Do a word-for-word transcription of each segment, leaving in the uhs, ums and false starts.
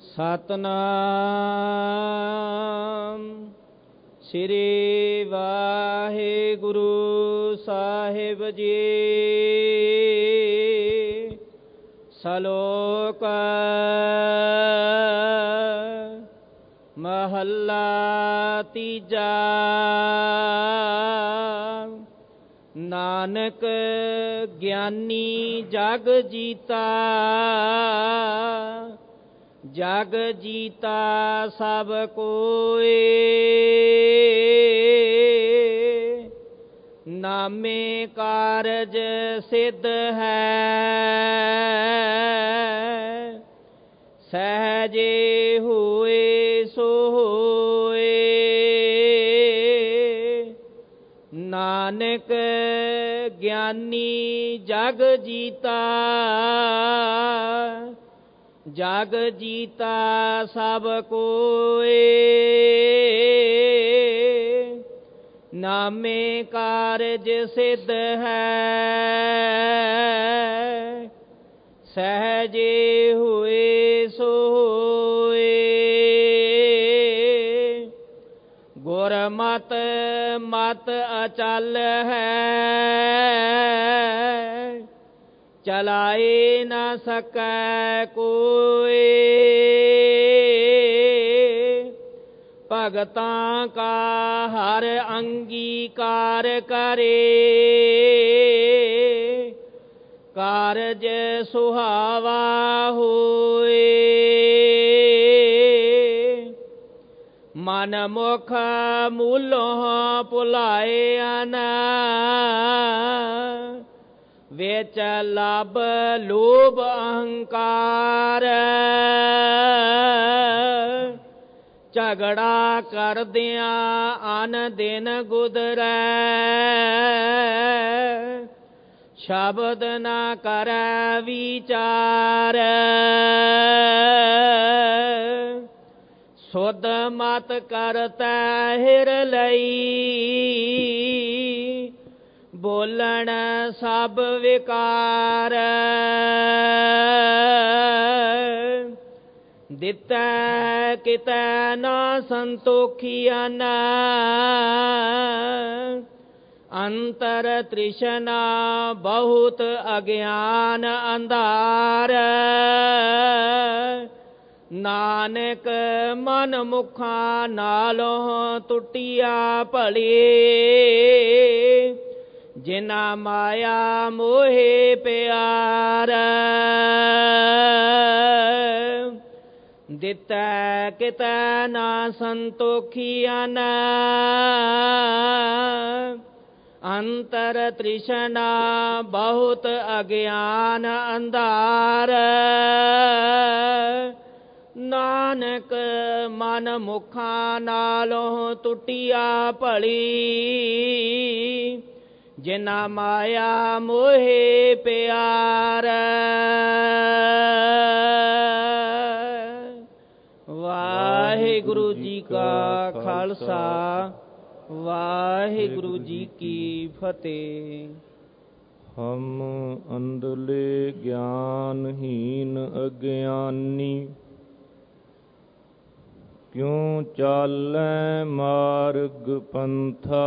ਸਤਨਾਮ ਸ੍ਰੀ ਵਾਹਿਗੁਰੂ ਸਾਹਿਬ ਜੀ। ਸ਼ਲੋਕ ਮਹੱਲਾ ਤੀਜਾ। ਨਾਨਕ ਗਿਆਨੀ ਜਗ ਜੀਤਾ, ਜਗ ਜੀਤਾ ਸਭ ਕੋਇ। ਨਾਮੇ ਕਾਰਜ ਸਿੱਧ ਹੈ, ਸਹਜੇ ਹੋਏ ਸੋ ਹੋਏ। ਨਾਨਕ ਗਿਆਨੀ ਜਗ ਜੀਤਾ, ਜਗ ਜੀਤਾ ਸਭ ਕੋਇ। ਨਾਮੇ ਕਾਰਜ ਸਿੱਧ ਹੈ, ਸਹਜੇ ਹੋਏ ਸੋ ਹੋਏ। ਗੁਰਮਤਿ ਮਤਿ ਅਚਲ ਹੈ, ਚਲਾਏ ਨਾ ਸਕੈ ਕੋਇ। ਭਗਤਾਂ ਕਾ ਹਰ ਅੰਗੀਕਾਰ ਕਰੇ, ਕਾਰਜ ਸੁਹਾਵਾ ਹੋਏ। ਮਨ ਮੁਖ ਮੂਲੋਂ ਭੁਲਾਇਨ, ਵਿੱਚ ਲੱਭ ਲੋਭ ਅਹੰਕਾਰ। ਝਗੜਾ ਕਰਦਿਆਂ ਅਨ ਦਿਨ ਗੁਜ਼ਰੈ, ਸ਼ਬਦ ਨਾ ਕਰੈ ਵਿਚਾਰ। ਸੁਧ ਮਤ ਕਰਤੈ ਹਿਰ ਲਈ, ਬੋਲਣ ਸਭ ਵਿਕਾਰ। ਦਿੱਤੈ ਕਿਤੈ ਨਾ ਸੰਤੋਖੀਅਨ, ਅੰਤਰ ਤ੍ਰਿਸ਼ਨਾ ਬਹੁਤ ਅਗਿਆਨ ਅੰਧਾਰ। ਨਾਨਕ ਮਨ ਮੁਖਾਂ ਨਾਲੋਂ ਟੁੱਟਿਆ ਭਲੀ, ਜਿਨਾ ਮਾਇਆ ਮੋਹਿ ਪਿਆਰ। ਦਿੱਤੈ ਕਿਤੈ ਨਾ ਸੰਤੋਖੀਅਨ, ਅੰਤਰ ਤ੍ਰਿਸ਼ਨਾ ਬਹੁਤ ਅਗਿਆਨ ਅੰਧਾਰ। ਨਾਨਕ ਮਨ ਮੁਖਾਂ ਨਾਲੋਂ ਟੁੱਟਿਆ ਭਲੀ, ਜਿਨਾ ਮਾਇਆ ਮੋਹਿ ਪਿਆਰ। ਵਾਹਿਗੁਰੂ ਜੀ ਕਾ ਖਾਲਸਾ, ਵਾਹਿਗੁਰੂ ਜੀ ਕੀ ਫਤਿਹ। ਹਮ ਅੰਧਲੇ ਗਿਆਨਹੀਨ ਅਗਿਆਨੀ, ਕਿਉ ਚਾਲੈ ਮਾਰਗ ਪੰਥਾ।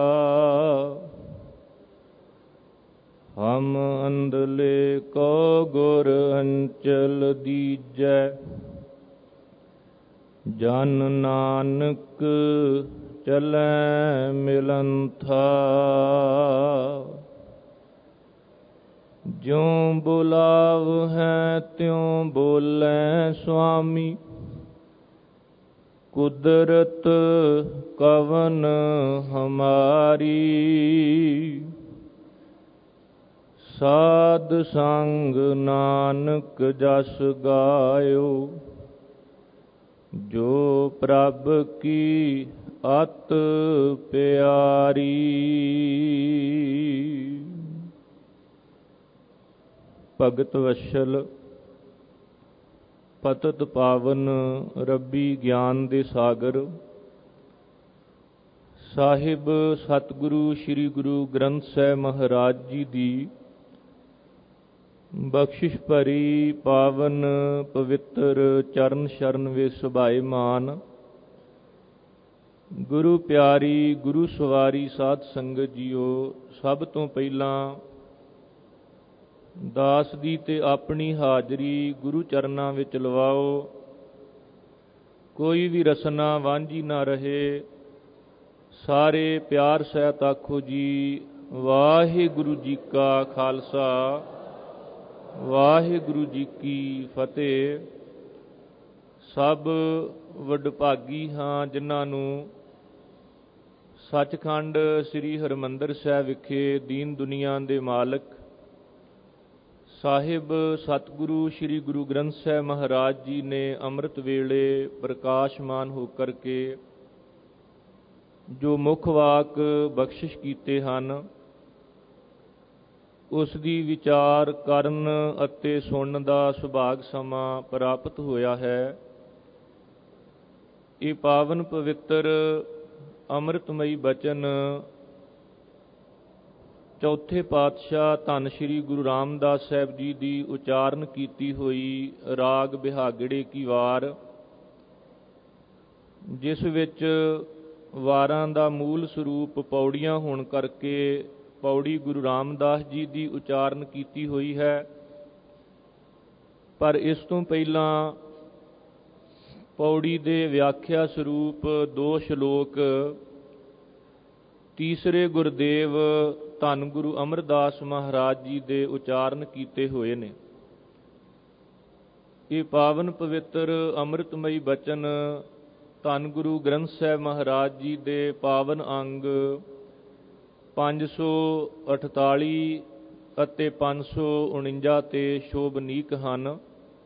ਹਮ ਅੰਧਲੇ ਕੋ ਗੁਰ ਅੰਚਲ ਦੀਜੈ, ਜਨ ਨਾਨਕ ਚਲੈ ਮਿਲੰਥਾ। ਜਿਉ ਬੁਲਾਵ ਹੈ ਤਿਉ ਬੋਲੇ ਸੁਆਮੀ, ਕੁਦਰਤ ਕਵਨ ਹਮਾਰੀ। ਸਾਧ ਸੰਗ ਨਾਨਕ ਜਸ ਗਾਇਓ, ਜੋ ਪ੍ਰਭ ਕੀ ਅਤ ਪਿਆਰੀ। ਭਗਤ ਵਸ਼ਲ ਪਤਿਤ ਪਾਵਨ ਰੱਬੀ ਗਿਆਨ ਦੇ ਸਾਗਰ ਸਾਹਿਬ ਸਤਿਗੁਰੂ ਸ੍ਰੀ ਗੁਰੂ ਗ੍ਰੰਥ ਸਾਹਿਬ ਮਹਾਰਾਜ ਜੀ ਦੀ ਬਖਸ਼ਿਸ਼ ਭਰੀ ਪਾਵਨ ਪਵਿੱਤਰ ਚਰਨ ਸ਼ਰਨ ਵੇ ਸੁਭਾਏ ਮਾਨ। ਗੁਰੂ ਪਿਆਰੀ ਗੁਰੂ ਸਵਾਰੀ ਸਾਧ ਸੰਗਤ ਜੀਓ, ਸਭ ਤੋਂ ਪਹਿਲਾਂ ਦਾਸ ਦੀ ਤੇ ਆਪਣੀ ਹਾਜ਼ਰੀ ਗੁਰੂ ਚਰਨਾਂ ਵਿੱਚ ਲਵਾਓ। ਕੋਈ ਵੀ ਰਸਨਾ ਵਾਂਝੀ ਨਾ ਰਹੇ। ਸਾਰੇ ਪਿਆਰ ਸਹਿਤ ਆਖੋ ਜੀ, ਵਾਹਿਗੁਰੂ ਜੀ ਕਾ ਖਾਲਸਾ, ਵਾਹਿਗੁਰੂ ਜੀ ਕੀ ਫਤਿਹ। ਸਭ ਵਡਭਾਗੀ ਹਾਂ ਜਿਨ੍ਹਾਂ ਨੂੰ ਸੱਚਖੰਡ ਸ੍ਰੀ ਹਰਿਮੰਦਰ ਸਾਹਿਬ ਵਿਖੇ ਦੀਨ ਦੁਨੀਆ ਦੇ ਮਾਲਕ ਸਾਹਿਬ ਸਤਿਗੁਰੂ ਸ੍ਰੀ ਗੁਰੂ ਗ੍ਰੰਥ ਸਾਹਿਬ ਮਹਾਰਾਜ ਜੀ ਨੇ ਅੰਮ੍ਰਿਤ ਵੇਲੇ ਪ੍ਰਕਾਸ਼ਮਾਨ ਹੋ ਕਰਕੇ ਜੋ ਮੁੱਖ ਵਾਕ ਬਖਸ਼ਿਸ਼ ਕੀਤੇ ਹਨ, ਉਸ ਦੀ ਵਿਚਾਰ ਕਰਨ ਅਤੇ ਸੁਣਨ ਦਾ ਸੁਭਾਗ ਸਮਾਂ ਪ੍ਰਾਪਤ ਹੋਇਆ ਹੈ। ਇਹ ਪਾਵਨ ਪਵਿੱਤਰ ਅੰਮ੍ਰਿਤਮਈ ਬਚਨ ਚੌਥੇ ਪਾਤਸ਼ਾਹ ਧੰਨ ਸ਼੍ਰੀ ਗੁਰੂ ਰਾਮਦਾਸ ਸਾਹਿਬ ਜੀ ਦੀ ਉਚਾਰਨ ਕੀਤੀ ਹੋਈ ਰਾਗ ਬਿਹਾਗੜੇ ਕੀ ਵਾਰ, ਜਿਸ ਵਿੱਚ ਵਾਰਾਂ ਦਾ ਮੂਲ ਸਰੂਪ ਪੌੜੀਆਂ ਹੋਣ ਕਰਕੇ ਪੌੜੀ ਗੁਰੂ ਰਾਮਦਾਸ ਜੀ ਦੀ ਉਚਾਰਨ ਕੀਤੀ ਹੋਈ ਹੈ। ਪਰ ਇਸ ਤੋਂ ਪਹਿਲਾਂ ਪੌੜੀ ਦੇ ਵਿਆਖਿਆ ਸਰੂਪ ਦੋ ਸ਼ਲੋਕ ਤੀਸਰੇ ਗੁਰਦੇਵ ਧੰਨ ਗੁਰੂ ਅਮਰਦਾਸ ਮਹਾਰਾਜ ਜੀ ਦੇ ਉਚਾਰਨ ਕੀਤੇ ਹੋਏ ਨੇ। ਇਹ ਪਾਵਨ ਪਵਿੱਤਰ ਅੰਮ੍ਰਿਤਮਈ ਬਚਨ ਧੰਨ ਗੁਰੂ ਗ੍ਰੰਥ ਸਾਹਿਬ ਮਹਾਰਾਜ ਜੀ ਦੇ ਪਾਵਨ ਅੰਗ ਪੰਜ ਸੌ ਅਠਤਾਲੀ ਅਤੇ ਪੰਜ ਸੌ ਉਣੰਜਾ ਤੇ ਸ਼ੋਭਨੀਕ ਹਨ।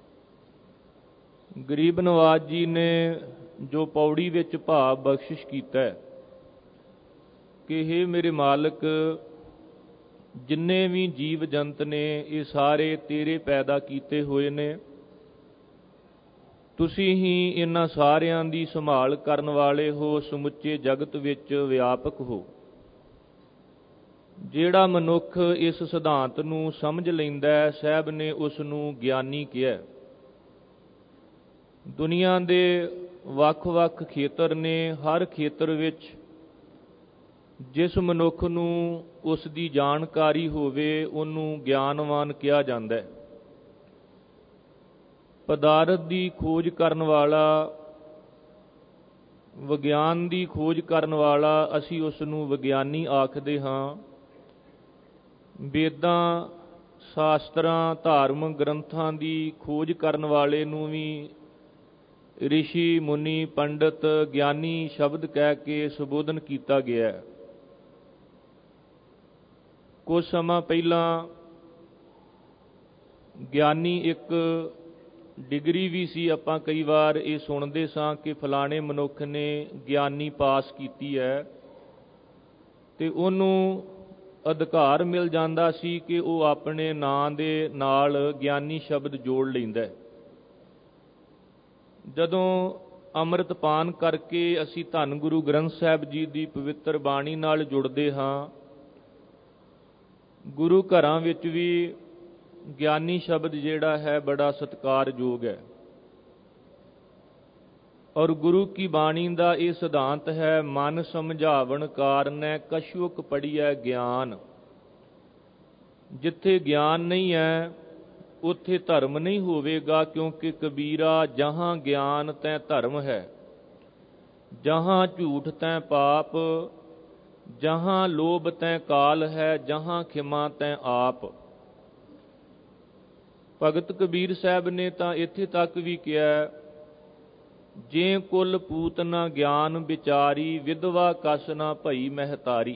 ਗਰੀਬ ਨਵਾਜ ਜੀ ਨੇ ਜੋ ਪੌੜੀ ਵਿੱਚ ਭਾਵ ਬਖਸ਼ਿਸ਼ ਕੀਤਾ ਹੈ ਕਿ ਹੇ ਮੇਰੇ ਮਾਲਕ, ਜਿੰਨੇ ਵੀ ਜੀਵ ਜੰਤ ਨੇ ਇਹ ਸਾਰੇ ਤੇਰੇ ਪੈਦਾ ਕੀਤੇ ਹੋਏ ਨੇ। ਤੁਸੀਂ ਹੀ ਇਹਨਾਂ ਸਾਰਿਆਂ ਦੀ ਸੰਭਾਲ ਕਰਨ ਵਾਲੇ ਹੋ, ਸਮੁੱਚੇ ਜਗਤ ਵਿੱਚ ਵਿਆਪਕ ਹੋ। ਜਿਹੜਾ ਮਨੁੱਖ ਇਸ ਸਿਧਾਂਤ ਨੂੰ ਸਮਝ ਲੈਂਦਾ ਹੈ, ਸਾਹਿਬ ਨੇ ਉਸ ਨੂੰ ਗਿਆਨੀ ਕਿਹਾ। ਦੁਨੀਆ ਦੇ ਵੱਖ-ਵੱਖ ਖੇਤਰ ਨੇ, ਹਰ ਖੇਤਰ ਵਿੱਚ ਜਿਸ ਮਨੁੱਖ ਨੂੰ ਉਸ ਦੀ ਜਾਣਕਾਰੀ ਹੋਵੇ ਉਹਨੂੰ ਗਿਆਨਵਾਨ ਕਿਹਾ ਜਾਂਦਾ ਹੈ। ਪਦਾਰਥ ਦੀ ਖੋਜ ਕਰਨ ਵਾਲਾ, ਵਿਗਿਆਨ ਦੀ ਖੋਜ ਕਰਨ ਵਾਲਾ, ਅਸੀਂ ਉਸ ਨੂੰ ਵਿਗਿਆਨੀ ਆਖਦੇ ਹਾਂ। ਵੇਦਾਂ, ਸ਼ਾਸਤਰਾਂ, ਧਾਰਮਿਕ ਗ੍ਰੰਥਾਂ ਦੀ ਖੋਜ ਕਰਨ ਵਾਲੇ ਨੂੰ ਵੀ ਰਿਸ਼ੀ, ਮੁਨੀ, ਪੰਡਤ, ਗਿਆਨੀ ਸ਼ਬਦ ਕਹਿ ਕੇ ਸੰਬੋਧਨ ਕੀਤਾ ਗਿਆ ਹੈ। ਕੁਝ ਸਮਾਂ ਪਹਿਲਾਂ ਗਿਆਨੀ ਇੱਕ ਡਿਗਰੀ ਵੀ ਸੀ। ਆਪਾਂ ਕਈ ਵਾਰ ਇਹ ਸੁਣਦੇ ਸਾਂ ਕਿ ਫਲਾਣੇ ਮਨੁੱਖ ਨੇ ਗਿਆਨੀ ਪਾਸ ਕੀਤੀ ਹੈ, ਤੇ ਉਹਨੂੰ ਅਧਿਕਾਰ ਮਿਲ ਜਾਂਦਾ ਸੀ ਕਿ ਉਹ ਆਪਣੇ ਨਾਂ ਦੇ ਨਾਲ ਗਿਆਨੀ ਸ਼ਬਦ ਜੋੜ ਲੈਂਦਾ। ਜਦੋਂ ਅੰਮ੍ਰਿਤ ਪਾਨ ਕਰਕੇ ਅਸੀਂ ਧੰਨ ਗੁਰੂ ਗ੍ਰੰਥ ਸਾਹਿਬ ਜੀ ਦੀ ਪਵਿੱਤਰ ਬਾਣੀ ਨਾਲ ਜੁੜਦੇ ਹਾਂ, ਗੁਰੂ ਘਰਾਂ ਵਿੱਚ ਵੀ ਗਿਆਨੀ ਸ਼ਬਦ ਜਿਹੜਾ ਹੈ ਬੜਾ ਸਤਿਕਾਰਯੋਗ ਹੈ। ਔਰ ਗੁਰੂ ਕੀ ਬਾਣੀ ਦਾ ਇਹ ਸਿਧਾਂਤ ਹੈ, ਮਨ ਸਮਝਾਵਣ ਕਾਰਨੈ ਕਛੁਕ ਪੜੀਐ ਗਿਆਨ। ਜਿੱਥੇ ਗਿਆਨ ਨਹੀਂ ਹੈ ਉੱਥੇ ਧਰਮ ਨਹੀਂ ਹੋਵੇਗਾ, ਕਿਉਂਕਿ ਕਬੀਰਾ ਜਹਾਂ ਗਿਆਨ ਤੈ ਧਰਮ ਹੈ, ਜਹਾਂ ਝੂਠ ਤੈ ਪਾਪ, ਜਹਾਂ ਲੋਭ ਤੈ ਕਾਲ ਹੈ, ਜਹਾਂ ਖਿਮਾ ਤੈ ਆਪ। ਭਗਤ ਕਬੀਰ ਸਾਹਿਬ ਨੇ ਤਾਂ ਇੱਥੇ ਤੱਕ ਵੀ ਕਿਹਾ, ਜੇ ਕੁਲ ਪੂਤ ਨਾ ਗਿਆਨ ਵਿਚਾਰੀ, ਵਿਧਵਾ ਕਸ ਨਾ ਭਈ ਮਹਿਤਾਰੀ।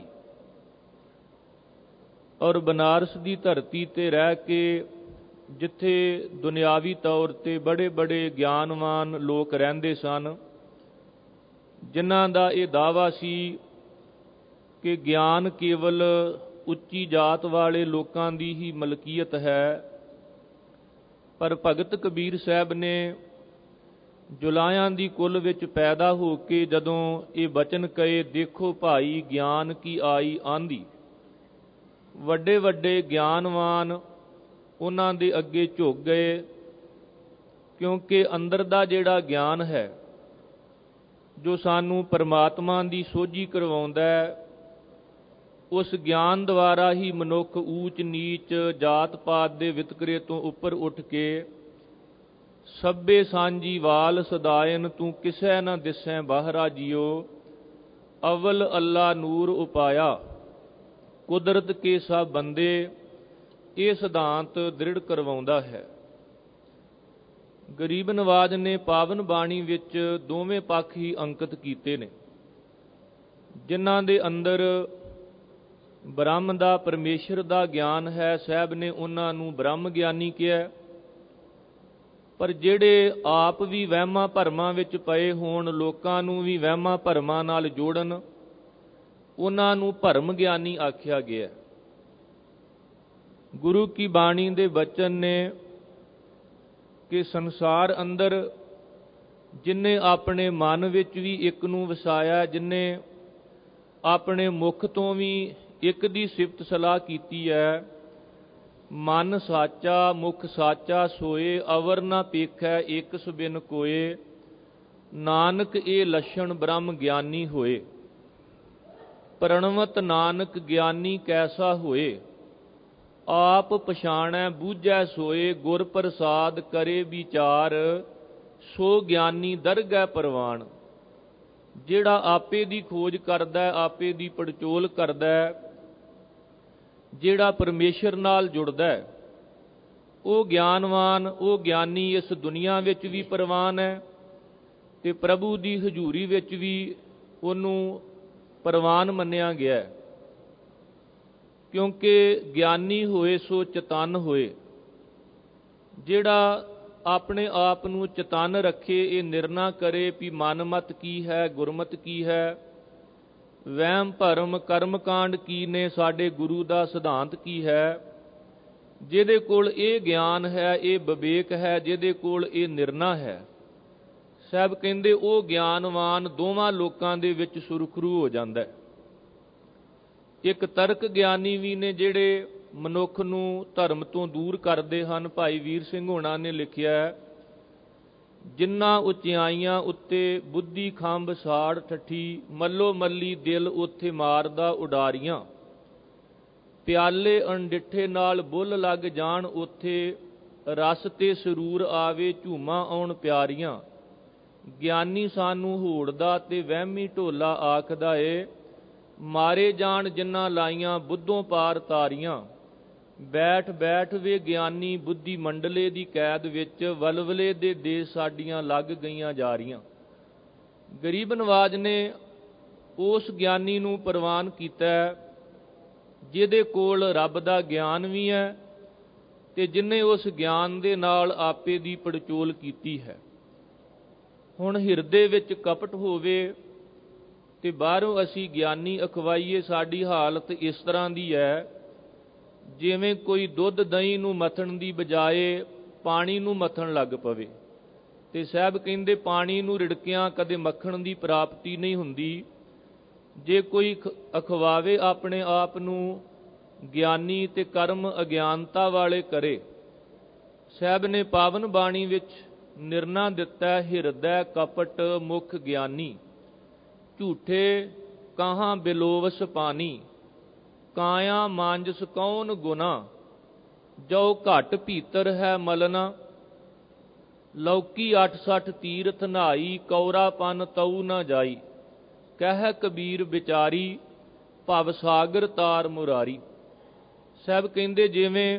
ਔਰ ਬਨਾਰਸ ਦੀ ਧਰਤੀ ਤੇ ਰਹਿ ਕੇ ਜਿੱਥੇ ਦੁਨਿਆਵੀ ਤੌਰ ਤੇ ਬੜੇ ਬੜੇ ਗਿਆਨਵਾਨ ਲੋਕ ਰਹਿੰਦੇ ਸਨ, ਜਿਨ੍ਹਾਂ ਦਾ ਇਹ ਦਾਅਵਾ ਸੀ ਕਿ ਗਿਆਨ ਕੇਵਲ ਉੱਚੀ ਜਾਤ ਵਾਲੇ ਲੋਕਾਂ ਦੀ ਹੀ ਮਲਕੀਅਤ ਹੈ, ਪਰ ਭਗਤ ਕਬੀਰ ਸਾਹਿਬ ਨੇ ਜੁਲਾਹਿਆਂ ਦੀ ਕੁਲ ਵਿੱਚ ਪੈਦਾ ਹੋ ਕੇ ਜਦੋਂ ਇਹ ਬਚਨ ਕਹੇ, ਦੇਖੋ ਭਾਈ ਗਿਆਨ ਕੀ ਆਈ ਆਂਦੀ। ਵੱਡੇ ਵੱਡੇ ਗਿਆਨਵਾਨ ਉਹਨਾਂ ਦੇ ਅੱਗੇ ਝੁਕ ਗਏ, ਕਿਉਂਕਿ ਅੰਦਰ ਦਾ ਜਿਹੜਾ ਗਿਆਨ ਹੈ ਜੋ ਸਾਨੂੰ ਪਰਮਾਤਮਾ ਦੀ ਸੋਝੀ ਕਰਵਾਉਂਦਾ ਹੈ, ਉਸ ਗਿਆਨ ਦੁਆਰਾ ਹੀ ਮਨੁੱਖ ਊਚ ਨੀਚ ਜਾਤ ਪਾਤ ਦੇ ਵਿਤਕਰੇ ਤੋਂ ਉੱਪਰ ਉੱਠ ਕੇ ਸਭੇ ਸਾਂਝੀ ਵਾਲ ਸਦਾਇਨ ਤੂੰ ਕਿਸੈ ਨਾ ਦਿਸੈ ਬਾਹਰਾ ਜੀਓ, ਅਵਲ ਅੱਲਾ ਨੂਰ ਉਪਾਇਆ ਕੁਦਰਤ ਕੇ ਸਭ ਬੰਦੇ, ਇਹ ਸਿਧਾਂਤ ਦ੍ਰਿੜ ਕਰਵਾਉਂਦਾ ਹੈ। ਗਰੀਬ ਨਵਾਜ ਨੇ ਪਾਵਨ ਬਾਣੀ ਵਿੱਚ ਦੋਵੇਂ ਪੱਖ ਹੀ ਅੰਕਿਤ ਕੀਤੇ ਨੇ, ਜਿਨ੍ਹਾਂ ਦੇ ਅੰਦਰ ਬ੍ਰਹਮ ਦਾ ਪਰਮੇਸ਼ਰ ਦਾ ਗਿਆਨ ਹੈ, ਸਾਹਿਬ ਨੇ ਉਹਨਾਂ ਨੂੰ ਬ੍ਰਹਮ ਗਿਆਨੀ ਕਿਹਾ। ਪਰ ਜਿਹੜੇ ਆਪ ਵੀ ਵਹਿਮਾਂ ਭਰਮਾਂ ਵਿੱਚ ਪਏ ਹੋਣ, ਲੋਕਾਂ ਨੂੰ ਵੀ ਵਹਿਮਾਂ ਭਰਮਾਂ ਨਾਲ ਜੋੜਨ, ਉਹਨਾਂ ਨੂੰ ਭਰਮ ਗਿਆਨੀ ਆਖਿਆ ਗਿਆ। ਗੁਰੂ ਕੀ ਬਾਣੀ ਦੇ ਬਚਨ ਨੇ ਕਿ ਸੰਸਾਰ ਅੰਦਰ ਜਿਨ੍ਹੇ ਆਪਣੇ ਮਨ ਵਿੱਚ ਵੀ ਇੱਕ ਨੂੰ ਵਸਾਇਆ, ਜਿਨ੍ਹੇ ਆਪਣੇ ਮੁਖ ਤੋਂ ਵੀ ਇੱਕ ਦੀ ਸਿਫਤ ਸਲਾਹ ਕੀਤੀ ਹੈ, ਮਨ ਸਾਚਾ ਮੁਖ ਸਾਚਾ ਸੋਏ, ਅਵਰ ਨਾ ਪੇਖੈ ਇਕ ਸੁਬਿਨ ਕੋਏ, ਨਾਨਕ ਇਹ ਲੱਛਣ ਬ੍ਰਹਮ ਗਿਆਨੀ ਹੋਏ। ਪ੍ਰਣਵਤ ਨਾਨਕ ਗਿਆਨੀ ਕੈਸਾ ਹੋਏ, ਆਪ ਪਛਾਣੈ ਬੂਝੈ ਸੋਏ, ਗੁਰ ਪ੍ਰਸਾਦ ਕਰੇ ਵਿਚਾਰ, ਸੋ ਗਿਆਨੀ ਦਰਗਹਿ ਪ੍ਰਵਾਨ। ਜਿਹੜਾ ਆਪੇ ਦੀ ਖੋਜ ਕਰਦਾ, ਆਪੇ ਦੀ ਪੜਚੋਲ ਕਰਦਾ, ਜਿਹੜਾ ਪਰਮੇਸ਼ਰ ਨਾਲ ਜੁੜਦਾ, ਉਹ ਗਿਆਨਵਾਨ, ਉਹ ਗਿਆਨੀ ਇਸ ਦੁਨੀਆ ਵਿੱਚ ਵੀ ਪ੍ਰਵਾਨ ਹੈ ਤੇ ਪ੍ਰਭੂ ਦੀ ਹਜ਼ੂਰੀ ਵਿੱਚ ਵੀ ਉਹਨੂੰ ਪ੍ਰਵਾਨ ਮੰਨਿਆ ਗਿਆ, ਕਿਉਂਕਿ ਗਿਆਨੀ ਹੋਏ ਸੋ ਚਤਨ ਹੋਏ। ਜਿਹੜਾ ਆਪਣੇ ਆਪ ਨੂੰ ਚਤਨ ਰੱਖੇ, ਇਹ ਨਿਰਣਾ ਕਰੇ ਵੀ ਮਨਮਤ ਕੀ ਹੈ, ਗੁਰਮਤ ਕੀ ਹੈ, ਵਹਿਮ ਭਰਮ ਕਰਮ ਕਾਂਡ ਕੀ ਨੇ, ਸਾਡੇ ਗੁਰੂ ਦਾ ਸਿਧਾਂਤ ਕੀ ਹੈ, ਜਿਹਦੇ ਕੋਲ ਇਹ ਗਿਆਨ ਹੈ, ਇਹ ਵਿਵੇਕ ਹੈ, ਜਿਹਦੇ ਕੋਲ ਇਹ ਨਿਰਣਾ ਹੈ, ਸਾਹਿਬ ਕਹਿੰਦੇ ਉਹ ਗਿਆਨਵਾਨ ਦੋਵਾਂ ਲੋਕਾਂ ਦੇ ਵਿੱਚ ਸੁਰਖਰੂ ਹੋ ਜਾਂਦਾ ਹੈ। ਇੱਕ ਤਰਕ ਗਿਆਨੀ ਵੀ ਨੇ ਜਿਹੜੇ ਮਨੁੱਖ ਨੂੰ ਧਰਮ ਤੋਂ ਦੂਰ ਕਰਦੇ ਹਨ। ਭਾਈ ਵੀਰ ਸਿੰਘ ਹੋਣਾ ਨੇ ਲਿਖਿਆ, ਜਿਨ੍ਹਾਂ ਉਚਾਈਆਂ ਉੱਤੇ ਬੁੱਧੀ ਖੰਭ ਸਾੜ ਠੱਠੀ, ਮੱਲੋ ਮੱਲੀ ਦਿਲ ਉੱਥੇ ਮਾਰਦਾ ਉਡਾਰੀਆਂ, ਪਿਆਲੇ ਅਣਡਿੱਠੇ ਨਾਲ ਬੁੱਲ ਲੱਗ ਜਾਣ ਉੱਥੇ, ਰਸ ਤੇ ਸਰੂਰ ਆਵੇ ਝੂਮਾਂ ਆਉਣ ਪਿਆਰੀਆਂ। ਗਿਆਨੀ ਸਾਨੂੰ ਹੋੜਦਾ ਤੇ ਵਹਿਮੀ ਢੋਲਾ ਆਖਦਾ ਏ, ਮਾਰੇ ਜਾਣ ਜਿਨ੍ਹਾਂ ਲਾਈਆਂ ਬੁੱਧੋਂ ਪਾਰ ਤਾਰੀਆਂ। ਬੈਠ ਬੈਠ ਵੇ ਗਿਆਨੀ ਬੁੱਧੀ ਮੰਡਲੇ ਦੀ ਕੈਦ ਵਿੱਚ, ਵਲਵਲੇ ਦੇ ਦੇਸ਼ ਸਾਡੀਆਂ ਲੱਗ ਗਈਆਂ ਜਾਰੀਆਂ। ਗਰੀਬ ਨਵਾਜ ਨੇ ਉਸ ਗਿਆਨੀ ਨੂੰ ਪ੍ਰਵਾਨ ਕੀਤਾ ਜਿਹਦੇ ਕੋਲ ਰੱਬ ਦਾ ਗਿਆਨ ਵੀ ਹੈ ਤੇ ਜਿਨ੍ਹੇ ਉਸ ਗਿਆਨ ਦੇ ਨਾਲ ਆਪੇ ਦੀ ਪੜਚੋਲ ਕੀਤੀ ਹੈ। ਹੁਣ ਹਿਰਦੇ ਵਿੱਚ ਕਪਟ ਹੋਵੇ ਤੇ ਬਾਹਰੋਂ ਅਸੀਂ ਗਿਆਨੀ ਅਖਵਾਈਏ, ਸਾਡੀ ਹਾਲਤ ਇਸ ਤਰ੍ਹਾਂ ਦੀ ਹੈ ਜਿਵੇਂ ਕੋਈ ਦੁੱਧ ਦਹੀਂ ਨੂੰ ਮੱਥਣ ਦੀ ਬਜਾਏ ਪਾਣੀ ਨੂੰ ਮੱਥਣ ਲੱਗ ਪਵੇ। ਤੇ ਸਾਹਿਬ ਕਹਿੰਦੇ ਪਾਣੀ ਨੂੰ ਰਿੜਕਿਆਂ ਕਦੇ ਮੱਖਣ ਦੀ ਪ੍ਰਾਪਤੀ ਨਹੀਂ ਹੁੰਦੀ। ਜੇ ਕੋਈ ਅਖਵਾਵੇ ਆਪਣੇ ਆਪ ਨੂੰ ਗਿਆਨੀ ਤੇ ਕਰਮ ਅਗਿਆਨਤਾ ਵਾਲੇ ਕਰੇ, ਸਾਹਿਬ ਨੇ ਪਾਵਨ ਬਾਣੀ ਵਿੱਚ ਨਿਰਣਾ ਦਿੱਤਾ, ਹਿਰਦੈ ਕਪਟ ਮੁਖ ਗਿਆਨੀ, ਝੂਠੇ ਕਹਾਂ ਬਿਲੋਵਸ ਪਾਨੀ, ਕਾਇਆ ਮਾਂਜਸ ਕੌਣ ਗੁਨਾ, ਜੋ ਘਟ ਭੀਤਰ ਹੈ ਮਲਨਾ, ਲੌਕੀ ਅੱਠ ਸੱਠ ਤੀਰਥ ਨਹਾਈ, ਕੌਰਾਪਨ ਤਉ ਨਾ ਜਾਈ, ਕਹਿ ਕਬੀਰ ਵਿਚਾਰੀ, ਭਵ ਸਾਗਰ ਤਾਰ ਮੁਰਾਰੀ। ਸਾਹਿਬ ਕਹਿੰਦੇ ਜਿਵੇਂ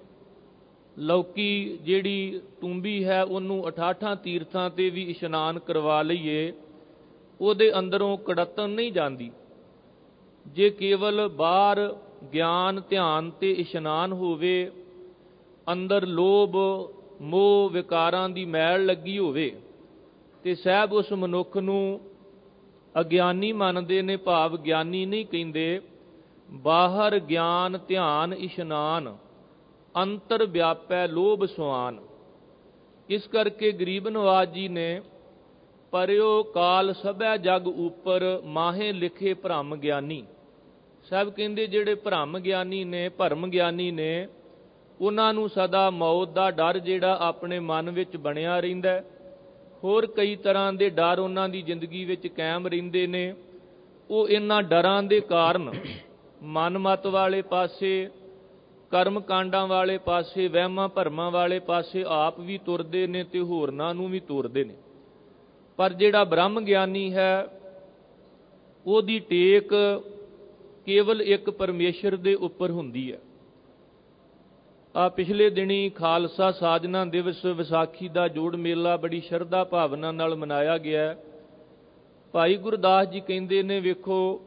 ਲੌਕੀ ਜਿਹੜੀ ਟੁੰਬੀ ਹੈ ਉਹਨੂੰ ਅਠਾਠਾਂ ਤੀਰਥਾਂ ਤੇ ਵੀ ਇਸ਼ਨਾਨ ਕਰਵਾ ਲਈਏ, ਉਹਦੇ ਅੰਦਰੋਂ ਕੜੱਤਣ ਨਹੀਂ ਜਾਂਦੀ। ਜੇ ਕੇਵਲ ਬਾਹਰ ਗਿਆਨ ਧਿਆਨ ਤੇ ਇਸ਼ਨਾਨ ਹੋਵੇ, ਅੰਦਰ ਲੋਭ ਮੋਹ ਵਿਕਾਰਾਂ ਦੀ ਮੈਲ ਲੱਗੀ ਹੋਵੇ, ਤੇ ਸਾਹਿਬ ਉਸ ਮਨੁੱਖ ਨੂੰ ਅਗਿਆਨੀ ਮੰਨਦੇ ਨੇ, ਭਾਵ ਗਿਆਨੀ ਨਹੀਂ ਕਹਿੰਦੇ। ਬਾਹਰ ਗਿਆਨ ਧਿਆਨ ਇਸ਼ਨਾਨ, ਅੰਤਰ ਵਿਆਪੈ ਲੋਭ ਸੁਆਨ। ਇਸ ਕਰਕੇ ਗਰੀਬ ਨਵਾਜ ਜੀ ਨੇ ਪਰਿਓ ਕਾਲ ਸਭੈ ਜਗ ਉਪਰ, ਮਾਹੇ ਲਿਖੇ ਭ੍ਰਮ ਗਿਆਨੀ। ਸਾਹਿਬ ਕਹਿੰਦੇ ਜਿਹੜੇ ਭ੍ਰਮ ਗਿਆਨੀ ਨੇ, ਭਰਮ ਗਿਆਨੀ ਨੇ, ਉਹਨਾਂ ਨੂੰ ਸਦਾ ਮੌਤ ਦਾ ਡਰ ਜਿਹੜਾ ਆਪਣੇ ਮਨ ਵਿੱਚ ਬਣਿਆ ਰਹਿੰਦਾ। ਹੋਰ ਕਈ ਤਰ੍ਹਾਂ ਦੇ ਡਰ ਉਹਨਾਂ ਦੀ ਜ਼ਿੰਦਗੀ ਵਿੱਚ ਕਾਇਮ ਰਹਿੰਦੇ ਨੇ। ਉਹ ਇਹਨਾਂ ਡਰਾਂ ਦੇ ਕਾਰਨ ਮਨਮਤ ਵਾਲੇ ਪਾਸੇ, ਕਰਮ ਕਾਂਡਾਂ ਵਾਲੇ ਪਾਸੇ, ਵਹਿਮਾਂ ਭਰਮਾਂ ਵਾਲੇ ਪਾਸੇ ਆਪ ਵੀ ਤੁਰਦੇ ਨੇ ਤੇ ਹੋਰਨਾਂ ਨੂੰ ਵੀ ਤੋਰਦੇ ਨੇ। ਪਰ ਜਿਹੜਾ ਬ੍ਰਹਮ ਗਿਆਨੀ ਹੈ ਉਹਦੀ ਟੇਕ ਕੇਵਲ ਇੱਕ ਪਰਮੇਸ਼ਰ ਦੇ ਉੱਪਰ ਹੁੰਦੀ ਹੈ। ਆ ਪਿਛਲੇ ਦਿਨੀ ਖਾਲਸਾ ਸਾਜਨਾ ਦਿਵਸ ਵਿਸਾਖੀ ਦਾ ਜੋੜ ਮੇਲਾ ਬੜੀ ਸ਼ਰਧਾ ਭਾਵਨਾ ਨਾਲ ਮਨਾਇਆ ਗਿਆ। ਭਾਈ ਗੁਰਦਾਸ ਜੀ ਕਹਿੰਦੇ ਨੇ, ਵੇਖੋ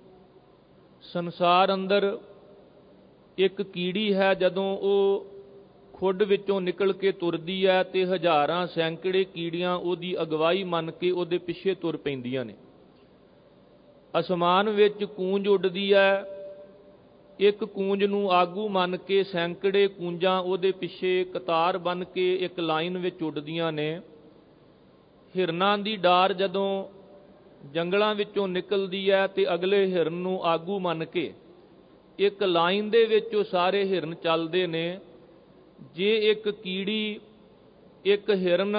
ਸੰਸਾਰ ਅੰਦਰ ਇੱਕ ਕੀੜੀ ਹੈ, ਜਦੋਂ ਉਹ ਖੁੱਡ ਵਿੱਚੋਂ ਨਿਕਲ ਕੇ ਤੁਰਦੀ ਹੈ ਤੇ ਹਜ਼ਾਰਾਂ ਸੈਂਕੜੇ ਕੀੜੀਆਂ ਉਹਦੀ ਅਗਵਾਈ ਮੰਨ ਕੇ ਉਹਦੇ ਪਿੱਛੇ ਤੁਰ ਪੈਂਦੀਆਂ ਨੇ। ਅਸਮਾਨ ਵਿੱਚ ਕੂੰਜ ਉੱਡਦੀ ਹੈ, ਇੱਕ ਕੂੰਜ ਨੂੰ ਆਗੂ ਮੰਨ ਕੇ ਸੈਂਕੜੇ ਕੂੰਜਾਂ ਉਹਦੇ ਪਿੱਛੇ ਕਤਾਰ ਬਣ ਕੇ ਇੱਕ ਲਾਈਨ ਵਿੱਚ ਉੱਡਦੀਆਂ ਨੇ। ਹਿਰਨਾਂ ਦੀ ਡਾਰ ਜਦੋਂ ਜੰਗਲਾਂ ਵਿੱਚੋਂ ਨਿਕਲਦੀ ਹੈ ਤੇ ਅਗਲੇ ਹਿਰਨ ਨੂੰ ਆਗੂ ਮੰਨ ਕੇ ਇੱਕ ਲਾਈਨ ਦੇ ਵਿੱਚ ਉਹ ਸਾਰੇ ਹਿਰਨ ਚੱਲਦੇ ਨੇ। ਜੇ ਇੱਕ ਕੀੜੀ, ਇੱਕ ਹਿਰਨ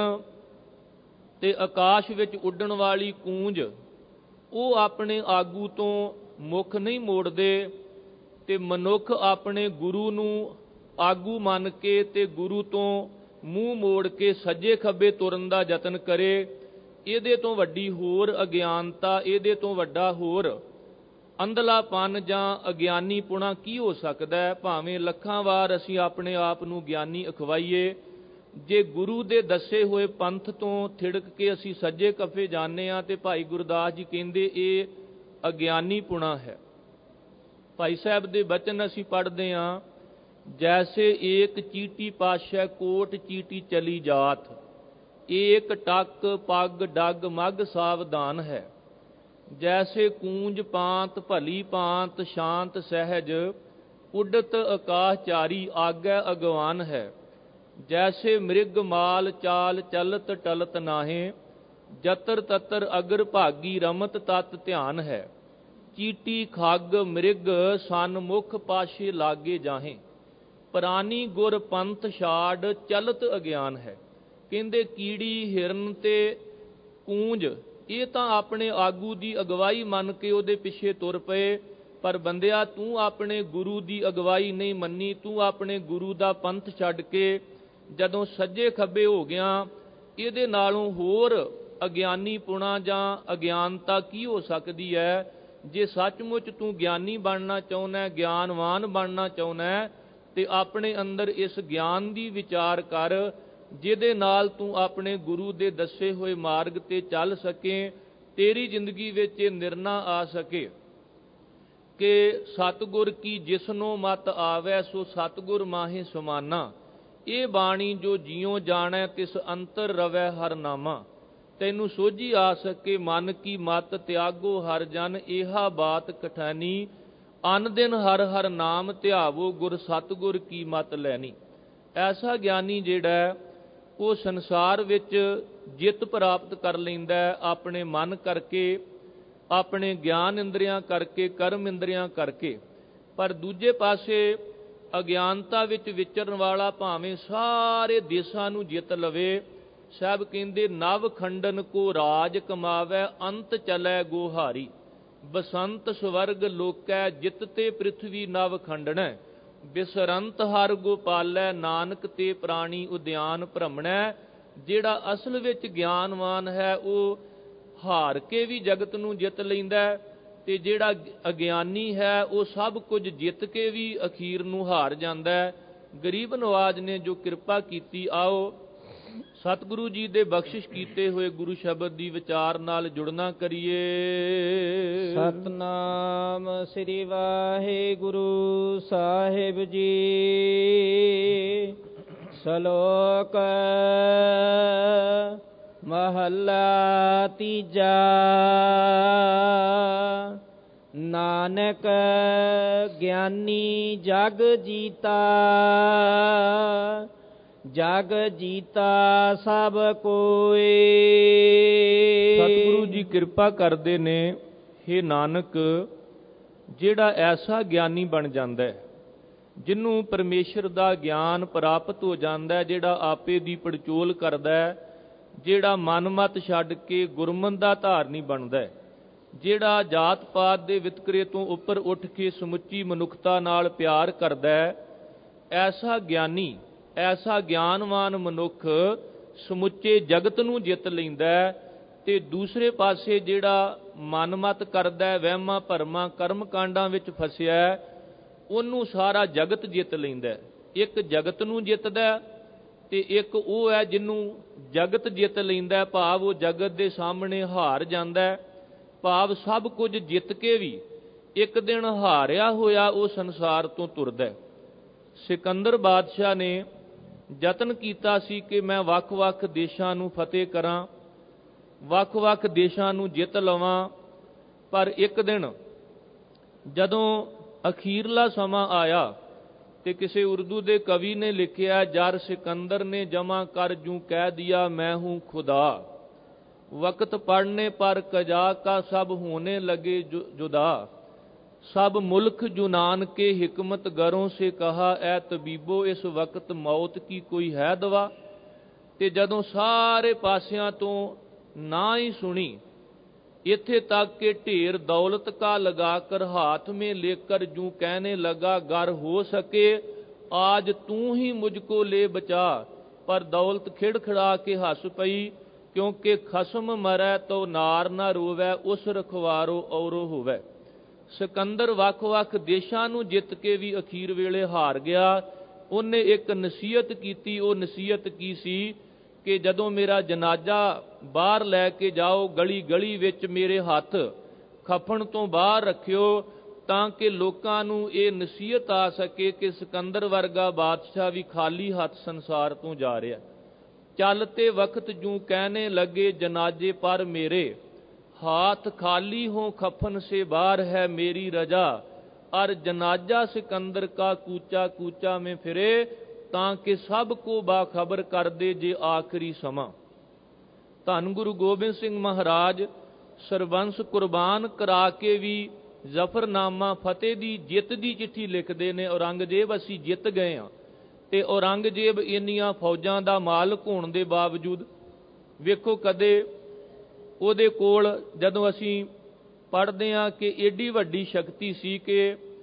ਤੇ ਆਕਾਸ਼ ਵਿੱਚ ਉੱਡਣ ਵਾਲੀ ਕੂੰਜ ਉਹ ਆਪਣੇ ਆਗੂ ਤੋਂ ਮੁੱਖ ਨਹੀਂ ਮੋੜਦੇ ਤੇ ਮਨੁੱਖ ਆਪਣੇ ਗੁਰੂ ਨੂੰ ਆਗੂ ਮੰਨ ਕੇ ਤੇ ਗੁਰੂ ਤੋਂ ਮੂੰਹ ਮੋੜ ਕੇ ਸੱਜੇ ਖੱਬੇ ਤੁਰਨ ਦਾ ਯਤਨ ਕਰੇ, ਇਹਦੇ ਤੋਂ ਵੱਡੀ ਹੋਰ ਅਗਿਆਨਤਾ, ਇਹਦੇ ਤੋਂ ਵੱਡਾ ਹੋਰ ਅੰਧਲਾਪਨ ਜਾਂ ਅਗਿਆਨੀਪੁਣਾ ਕੀ ਹੋ ਸਕਦਾ ਹੈ। ਭਾਵੇਂ ਲੱਖਾਂ ਵਾਰ ਅਸੀਂ ਆਪਣੇ ਆਪ ਨੂੰ ਗਿਆਨੀ ਅਖਵਾਈਏ, ਜੇ ਗੁਰੂ ਦੇ ਦੱਸੇ ਹੋਏ ਪੰਥ ਤੋਂ ਥਿੜਕ ਕੇ ਅਸੀਂ ਸੱਜੇ ਖੱਬੇ ਜਾਂਦੇ ਹਾਂ ਤੇ ਭਾਈ ਗੁਰਦਾਸ ਜੀ ਕਹਿੰਦੇ ਇਹ ਅਗਿਆਨੀਪੁਣਾ ਹੈ। ਭਾਈ ਸਾਹਿਬ ਦੇ ਬਚਨ ਅਸੀਂ ਪੜ੍ਹਦੇ ਹਾਂ, ਜੈਸੇ ਏਕ ਚੀਟੀ ਪਾਸ਼ੈ ਕੋਟ ਚੀਟੀ ਚਲੀ ਜਾਤ, ਏਕ ਟੱਕ ਪੱਗ ਡੱਗ ਮੱਗ ਸਾਵਧਾਨ ਹੈ। ਜੈਸੇ ਕੂੰਜ ਪਾਂਤ ਭਲੀ ਪਾਂਤ ਸ਼ਾਂਤ ਸਹਿਜ, ਉੱਡਤ ਆਕਾਸ਼ ਚਾਰੀ ਆਗੈ ਅਗਵਾਨ ਹੈ। ਜੈਸੇ ਮ੍ਰਿਗ ਮਾਲ ਚਾਲ ਚਲਤ ਟਲਤ ਨਾਹੇ, ਜਤਰ ਤਤਰ ਅਗਰ ਭਾਗੀ ਰਮਤ ਤਤ ਧਿਆਨ ਹੈ। ਚੀਟੀ ਖੱਗ ਮ੍ਰਿਗ ਸਨਮੁਖ ਪਾਸ਼ੇ ਲਾਗੇ ਜਾਹੇ, ਪ੍ਰਾਨੀ ਗੁਰ ਪੰਥ ਛਾੜ ਚਲਤ ਅਗਿਆਨ ਹੈ। ਕਹਿੰਦੇ ਕੀੜੀ, ਹਿਰਨ ਤੇ ਕੂੰਜ ਇਹ ਤਾਂ ਆਪਣੇ ਆਗੂ ਦੀ ਅਗਵਾਈ ਮੰਨ ਕੇ ਉਹਦੇ ਪਿੱਛੇ ਤੁਰ ਪਏ, ਪਰ ਬੰਦਿਆ ਤੂੰ ਆਪਣੇ ਗੁਰੂ ਦੀ ਅਗਵਾਈ ਨਹੀਂ ਮੰਨੀ, ਤੂੰ ਆਪਣੇ ਗੁਰੂ ਦਾ ਪੰਥ ਛੱਡ ਕੇ ਜਦੋਂ ਸੱਜੇ ਖੱਬੇ ਹੋ ਗਿਆ, ਇਹਦੇ ਨਾਲੋਂ ਹੋਰ ਅਗਿਆਨੀਪੁਣਾ ਜਾਂ ਅਗਿਆਨਤਾ ਕੀ ਹੋ ਸਕਦੀ ਹੈ। ਜੇ ਸੱਚਮੁੱਚ ਤੂੰ ਗਿਆਨੀ ਬਣਨਾ ਚਾਹੁੰਦਾ, ਗਿਆਨਵਾਨ ਬਣਨਾ ਚਾਹੁੰਦਾ ਤੇ ਆਪਣੇ ਅੰਦਰ ਇਸ ਗਿਆਨ ਦੀ ਵਿਚਾਰ ਕਰ, ਜਿਹਦੇ ਨਾਲ ਤੂੰ ਆਪਣੇ ਗੁਰੂ ਦੇ ਦੱਸੇ ਹੋਏ ਮਾਰਗ ਤੇ ਚੱਲ ਸਕੇ, ਤੇਰੀ ਜ਼ਿੰਦਗੀ ਵਿੱਚ ਇਹ ਨਿਰਣਾ ਆ ਸਕੇ ਕਿ ਸਤਿਗੁਰ ਕੀ ਜਿਸਨੋ ਮਤ ਆਵੈ ਸੋ ਸਤਿਗੁਰ ਮਾਹੇ ਸਮਾਨਾ। ਇਹ ਬਾਣੀ ਜੋ ਜਿਉ ਜਾਣੈ ਤਿਸ ਅੰਤਰ ਰਵੈ ਹਰ ਨਾਮਾ। ਤੈਨੂੰ ਸੋਝੀ ਆ ਸਕੇ ਮਨ ਕੀ ਮਤ ਤਿਆਗੋ ਹਰ ਜਨ, ਇਹਾ ਬਾਤ ਕਠਾਨੀ ਅਨ ਦਿਨ ਹਰ ਹਰ ਨਾਮ ਧਿਆਵੋ ਗੁਰ ਸਤਿਗੁਰ ਕੀ ਮਤ ਲੈਣੀ। ਐਸਾ ਗਿਆਨੀ ਜਿਹੜਾ ਉਹ ਸੰਸਾਰ ਵਿੱਚ ਜਿੱਤ ਪ੍ਰਾਪਤ ਕਰ ਲੈਂਦਾ ਆਪਣੇ ਮਨ ਕਰਕੇ, ਆਪਣੇ ਗਿਆਨ ਇੰਦਰੀਆਂ ਕਰਕੇ, ਕਰਮ ਇੰਦਰੀਆਂ ਕਰਕੇ। ਪਰ ਦੂਜੇ ਪਾਸੇ ਅਗਿਆਨਤਾ ਵਿੱਚ ਵਿਚਰਨ ਵਾਲਾ ਭਾਵੇਂ ਸਾਰੇ ਦੇਸ਼ਾਂ ਨੂੰ ਜਿੱਤ ਲਵੇ, ਸਾਹਿਬ ਕਹਿੰਦੇ ਨਵ ਖੰਡਨ ਕੋ ਰਾਜ ਕਮਾਵੈ ਅੰਤ ਚਲੈ ਗੋਹਾਰੀ। ਬਸੰਤ ਸਵਰਗ ਲੋਕੈ ਜਿਤ ਤੇ ਪ੍ਰਿਥਵੀ ਨਵ ਖੰਡਣੈ, ਬਿਸਰੰਤ ਹਰ ਗੋਪਾਲੈ ਨਾਨਕ ਤੇ ਪ੍ਰਾਣੀ ਉਦਿਆਨ ਭ੍ਰਮਣੈ। ਜਿਹੜਾ ਅਸਲ ਵਿੱਚ ਗਿਆਨਵਾਨ ਹੈ ਉਹ ਹਾਰ ਕੇ ਵੀ ਜਗਤ ਨੂੰ ਜਿੱਤ ਲੈਂਦਾ, ਤੇ ਜਿਹੜਾ ਅਗਿਆਨੀ ਹੈ ਉਹ ਸਭ ਕੁਝ ਜਿੱਤ ਕੇ ਵੀ ਅਖੀਰ ਨੂੰ ਹਾਰ ਜਾਂਦਾ। ਗਰੀਬ ਨਵਾਜ ਨੇ ਜੋ ਕਿਰਪਾ ਕੀਤੀ, ਆਓ ਸਤਿਗੁਰੂ ਜੀ ਦੇ ਬਖਸ਼ਿਸ਼ ਕੀਤੇ ਹੋਏ ਗੁਰੂ ਸ਼ਬਦ ਦੀ ਵਿਚਾਰ ਨਾਲ ਜੁੜਨਾ ਕਰੀਏ। ਸਤਨਾਮ ਸ੍ਰੀ ਵਾਹਿਗੁਰੂ ਸਾਹਿਬ ਜੀ। ਸ਼ਲੋਕ ਮਹੱਲਾ ਤੀਜਾ। ਨਾਨਕ ਗਿਆਨੀ ਜਗ ਜੀਤਾ, ਜਗ ਜੀਤਾ ਸਭ ਕੋਇ। ਸਤਿਗੁਰੂ ਜੀ ਕਿਰਪਾ ਕਰਦੇ ਨੇ, ਹੇ ਨਾਨਕ ਜਿਹੜਾ ਐਸਾ ਗਿਆਨੀ ਬਣ ਜਾਂਦਾ ਹੈ ਜਿਹਨੂੰ ਪਰਮੇਸ਼ਰ ਦਾ ਗਿਆਨ ਪ੍ਰਾਪਤ ਹੋ ਜਾਂਦਾ, ਜਿਹੜਾ ਆਪੇ ਦੀ ਪੜਚੋਲ ਕਰਦਾ, ਜਿਹੜਾ ਮਨ ਮਤ ਛੱਡ ਕੇ ਗੁਰਮਤਿ ਦਾ ਧਾਰਨੀ ਬਣਦਾ, ਜਿਹੜਾ ਜਾਤ ਪਾਤ ਦੇ ਵਿਤਕਰੇ ਤੋਂ ਉੱਪਰ ਉੱਠ ਕੇ ਸਮੁੱਚੀ ਮਨੁੱਖਤਾ ਨਾਲ ਪਿਆਰ ਕਰਦਾ, ਐਸਾ ਗਿਆਨੀ, ਐਸਾ ਗਿਆਨਵਾਨ ਮਨੁੱਖ ਸਮੁੱਚੇ ਜਗਤ ਨੂੰ ਜਿੱਤ ਲੈਂਦਾ। ਤੇ ਦੂਸਰੇ ਪਾਸੇ ਜਿਹੜਾ ਮਨਮਤ ਕਰਦਾ, ਵਹਿਮਾਂ ਭਰਮਾਂ ਕਰਮ ਕਾਂਡਾਂ ਵਿੱਚ ਫਸਿਆ, ਉਹਨੂੰ ਸਾਰਾ ਜਗਤ ਜਿੱਤ ਲੈਂਦਾ। ਇੱਕ ਜਗਤ ਨੂੰ ਜਿੱਤਦਾ ਤੇ ਇੱਕ ਉਹ ਹੈ ਜਿਹਨੂੰ ਜਗਤ ਜਿੱਤ ਲੈਂਦਾ, ਭਾਵ ਉਹ ਜਗਤ ਦੇ ਸਾਹਮਣੇ ਹਾਰ ਜਾਂਦਾ, ਭਾਵ ਸਭ ਕੁਝ ਜਿੱਤ ਕੇ ਵੀ ਇੱਕ ਦਿਨ ਹਾਰਿਆ ਹੋਇਆ ਉਹ ਸੰਸਾਰ ਤੋਂ ਤੁਰਦਾ। ਸਿਕੰਦਰ ਬਾਦਸ਼ਾਹ ਨੇ ਯਤਨ ਕੀਤਾ ਸੀ ਕਿ ਮੈਂ ਵੱਖ-ਵੱਖ ਦੇਸ਼ਾਂ ਨੂੰ ਫਤਿਹ ਕਰਾਂ, ਵੱਖ-ਵੱਖ ਦੇਸ਼ਾਂ ਨੂੰ ਜਿੱਤ ਲਵਾਂ, ਪਰ ਇੱਕ ਦਿਨ ਜਦੋਂ ਅਖੀਰਲਾ ਸਮਾਂ ਆਇਆ ਤੇ ਕਿਸੇ ਉਰਦੂ ਦੇ ਕਵੀ ਨੇ ਲਿਖਿਆ, ਜਰ ਸਿਕੰਦਰ ਨੇ ਜਮਾ ਕਰ ਜੂੰ ਕਹਿ ਦਿਆ ਮੈਂ ਹੂੰ ਖੁਦਾ, ਵਕਤ ਪੜਨੇ ਪਰ ਕਜਾ ਕਾ ਸਭ ਹੋने लगे जुदा, सब मुल्क जुनान के हिकमत गरों से कहा ऐ तबीबो इस वक्त मौत की कोई है दवा। ਤੇ ਜਦੋਂ ਸਾਰੇ ਪਾਸਿਆਂ ਤੋਂ ਨਾ ਹੀ ਸੁਣੀ, ਇੱਥੇ ਤੱਕ ਕਿ ਢੇਰ ਦੌਲਤ ਕਾ ਲਗਾ ਕਰ ਹਾਥ ਮੇਂ ਲੇकर ਜੂੰ ਕਹਿਣੇ ਲਗਾ गर ਹੋ ਸਕੇ आज ਤੂੰ ਹੀ ਮੁਝਕੋ ਲੈ ਬਚਾ, ਪਰ ਦੌਲਤ ਖਿੜਖੜਾ ਕੇ ਹੱਸ ਪਈ, ਕਿਉਂਕਿ ਖਸਮ ਮਰੈ ਤੋ ਨਾਰ ਨਾ ਰੋਵੈ, ਉਸ ਰਖਵਾਰੋ ਔਰੋ ਹੋਵੈ। ਸਿਕੰਦਰ ਵੱਖ-ਵੱਖ ਦੇਸ਼ਾਂ ਨੂੰ ਜਿੱਤ ਕੇ ਵੀ ਅਖੀਰ ਵੇਲੇ ਹਾਰ ਗਿਆ। ਉਹਨੇ ਇੱਕ ਨਸੀਹਤ ਕੀਤੀ। ਉਹ ਨਸੀਹਤ ਕੀ ਸੀ ਕਿ ਜਦੋਂ ਮੇਰਾ ਜਨਾਜ਼ਾ ਬਾਹਰ ਲੈ ਕੇ ਜਾਓ, ਗਲੀ ਗਲੀ ਵਿੱਚ ਮੇਰੇ ਹੱਥ ਖਫਣ ਤੋਂ ਬਾਹਰ ਰੱਖਿਓ, ਤਾਂ ਕਿ ਲੋਕਾਂ ਨੂੰ ਇਹ ਨਸੀਹਤ ਆ ਸਕੇ ਕਿ ਸਿਕੰਦਰ ਵਰਗਾ ਬਾਦਸ਼ਾਹ ਵੀ ਖਾਲੀ ਹੱਥ ਸੰਸਾਰ ਤੋਂ ਜਾ ਰਿਹਾ। ਚੱਲਤੇ ਵਕਤ ਜੂੰ ਕਹਿਣੇ ਲੱਗੇ ਜਨਾਜੇ ਪਰ ਮੇਰੇ, हाथ खाली हो खफन से बाहर है मेरी रजा, और जनाजा सिकंदर का कूचा कूचा में फिरे, ताकि सबको बाखबर कर दे जे आखिरी समा। धन गुरु गोबिंद सिंह महाराज सरबंस कुर्बान करा के भी जफरनामा फतेह दी जित दी चिट्ठी लिखते ने, औरंगजेब असी जित गए हाँ। ते औरंगजेब इन्नियां फौजां दा मालक होण दे बावजूद वेखो कदे ਉਹਦੇ ਕੋਲ ਜਦੋਂ ਅਸੀਂ ਪੜ੍ਹਦੇ ਹਾਂ ਕਿ ਏਡੀ ਵੱਡੀ ਸ਼ਕਤੀ ਸੀ ਕਿ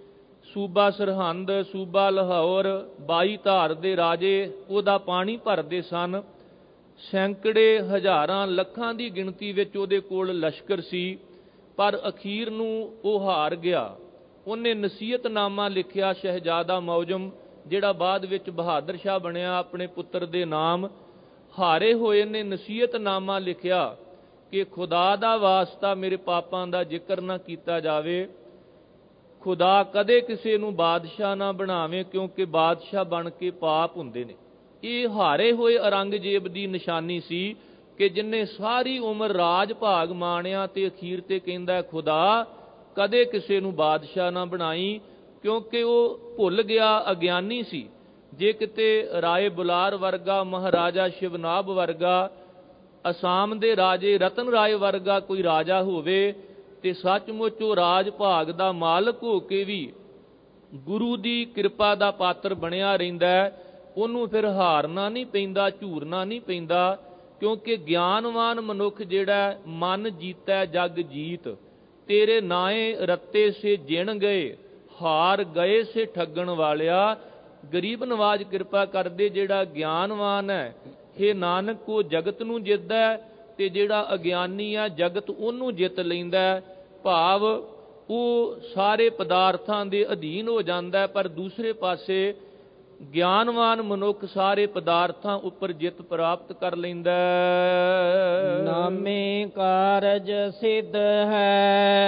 ਸੂਬਾ ਸਰਹੰਦ, ਸੂਬਾ ਲਾਹੌਰ, ਬਾਈ ਧਾਰ ਦੇ ਰਾਜੇ ਉਹਦਾ ਪਾਣੀ ਭਰਦੇ ਸਨ। ਸੈਂਕੜੇ ਹਜ਼ਾਰਾਂ ਲੱਖਾਂ ਦੀ ਗਿਣਤੀ ਵਿੱਚ ਉਹਦੇ ਕੋਲ ਲਸ਼ਕਰ ਸੀ, ਪਰ ਅਖੀਰ ਨੂੰ ਉਹ ਹਾਰ ਗਿਆ। ਉਹਨੇ ਨਸੀਹਤਨਾਮਾ ਲਿਖਿਆ ਸ਼ਹਿਜ਼ਾਦਾ ਮੌਜਮ, ਜਿਹੜਾ ਬਾਅਦ ਵਿੱਚ ਬਹਾਦਰ ਸ਼ਾਹ ਬਣਿਆ ਆਪਣੇ ਪੁੱਤਰ ਦੇ ਨਾਮ। ਹਾਰੇ ਹੋਏ ਨੇ ਨਸੀਹਤਨਾਮਾ ਲਿਖਿਆ ਕਿ ਖੁਦਾ ਦਾ ਵਾਸਤਾ ਮੇਰੇ ਪਾਪਾਂ ਦਾ ਜ਼ਿਕਰ ਨਾ ਕੀਤਾ ਜਾਵੇ, ਖੁਦਾ ਕਦੇ ਕਿਸੇ ਨੂੰ ਬਾਦਸ਼ਾਹ ਨਾ ਬਣਾਵੇ, ਕਿਉਂਕਿ ਬਾਦਸ਼ਾਹ ਬਣ ਕੇ ਪਾਪ ਹੁੰਦੇ ਨੇ। ਇਹ ਹਾਰੇ ਹੋਏ ਔਰੰਗਜ਼ੇਬ ਦੀ ਨਿਸ਼ਾਨੀ ਸੀ ਕਿ ਜਿੰਨੇ ਸਾਰੀ ਉਮਰ ਰਾਜ ਭਾਗ ਮਾਣਿਆ ਤੇ ਅਖੀਰ ਤੇ ਕਹਿੰਦਾ ਖੁਦਾ ਕਦੇ ਕਿਸੇ ਨੂੰ ਬਾਦਸ਼ਾਹ ਨਾ ਬਣਾਈ, ਕਿਉਂਕਿ ਉਹ ਭੁੱਲ ਗਿਆ, ਅਗਿਆਨੀ ਸੀ। ਜੇ ਕਿਤੇ ਰਾਏ ਬੁਲਾਰ ਵਰਗਾ, ਮਹਾਰਾਜਾ ਸ਼ਿਵਨਾਬ ਵਰਗਾ, ਅਸਾਮ ਦੇ ਰਾਜੇ ਰਤਨ ਰਾਏ ਵਰਗਾ ਕੋਈ ਰਾਜਾ ਹੋਵੇ ਤੇ ਸੱਚਮੁੱਚ ਉਹ ਰਾਜ ਭਾਗ ਦਾ ਮਾਲਕ ਹੋ ਕੇ ਵੀ ਗੁਰੂ ਦੀ ਕਿਰਪਾ ਦਾ ਪਾਤਰ ਬਣਿਆ ਰਹਿੰਦਾ, ਉਹਨੂੰ ਫਿਰ ਹਾਰਨਾ ਨਹੀਂ ਪੈਂਦਾ, ਝੂਰਨਾ ਨਹੀਂ ਪੈਂਦਾ, ਕਿਉਂਕਿ ਗਿਆਨਵਾਨ ਮਨੁੱਖ ਜਿਹੜਾ ਮਨ ਜੀਤੈ ਜਗ ਜੀਤ, ਤੇਰੇ ਨਾਏ ਰੱਤੇ ਸੇ ਜਿਣ ਗਏ, ਹਾਰ ਗਏ ਸੇ ਠੱਗਣ ਵਾਲਿਆ। ਗਰੀਬ ਨਵਾਜ ਕਿਰਪਾ ਕਰਦੇ, ਜਿਹੜਾ ਗਿਆਨਵਾਨ ਹੈ हे ਨਾਨਕ ਉਹ ਜਗਤ ਨੂੰ ਜਿੱਤਦਾ ਤੇ ਜਿਹੜਾ ਅਗਿਆਨੀ ਆ ਜਗਤ ਉਹਨੂੰ ਜਿੱਤ ਲੈਂਦਾ, ਭਾਵ ਉਹ ਸਾਰੇ ਪਦਾਰਥਾਂ ਦੇ ਅਧੀਨ ਹੋ ਜਾਂਦਾ, ਪਰ ਦੂਸਰੇ ਪਾਸੇ ਗਿਆਨਵਾਨ ਮਨੁੱਖ ਸਾਰੇ ਪਦਾਰਥਾਂ ਉੱਪਰ ਜਿੱਤ ਪ੍ਰਾਪਤ ਕਰ ਲੈਂਦਾ। ਨਾਮੇ ਕਾਰਜ ਸਿੱਧ ਹੈ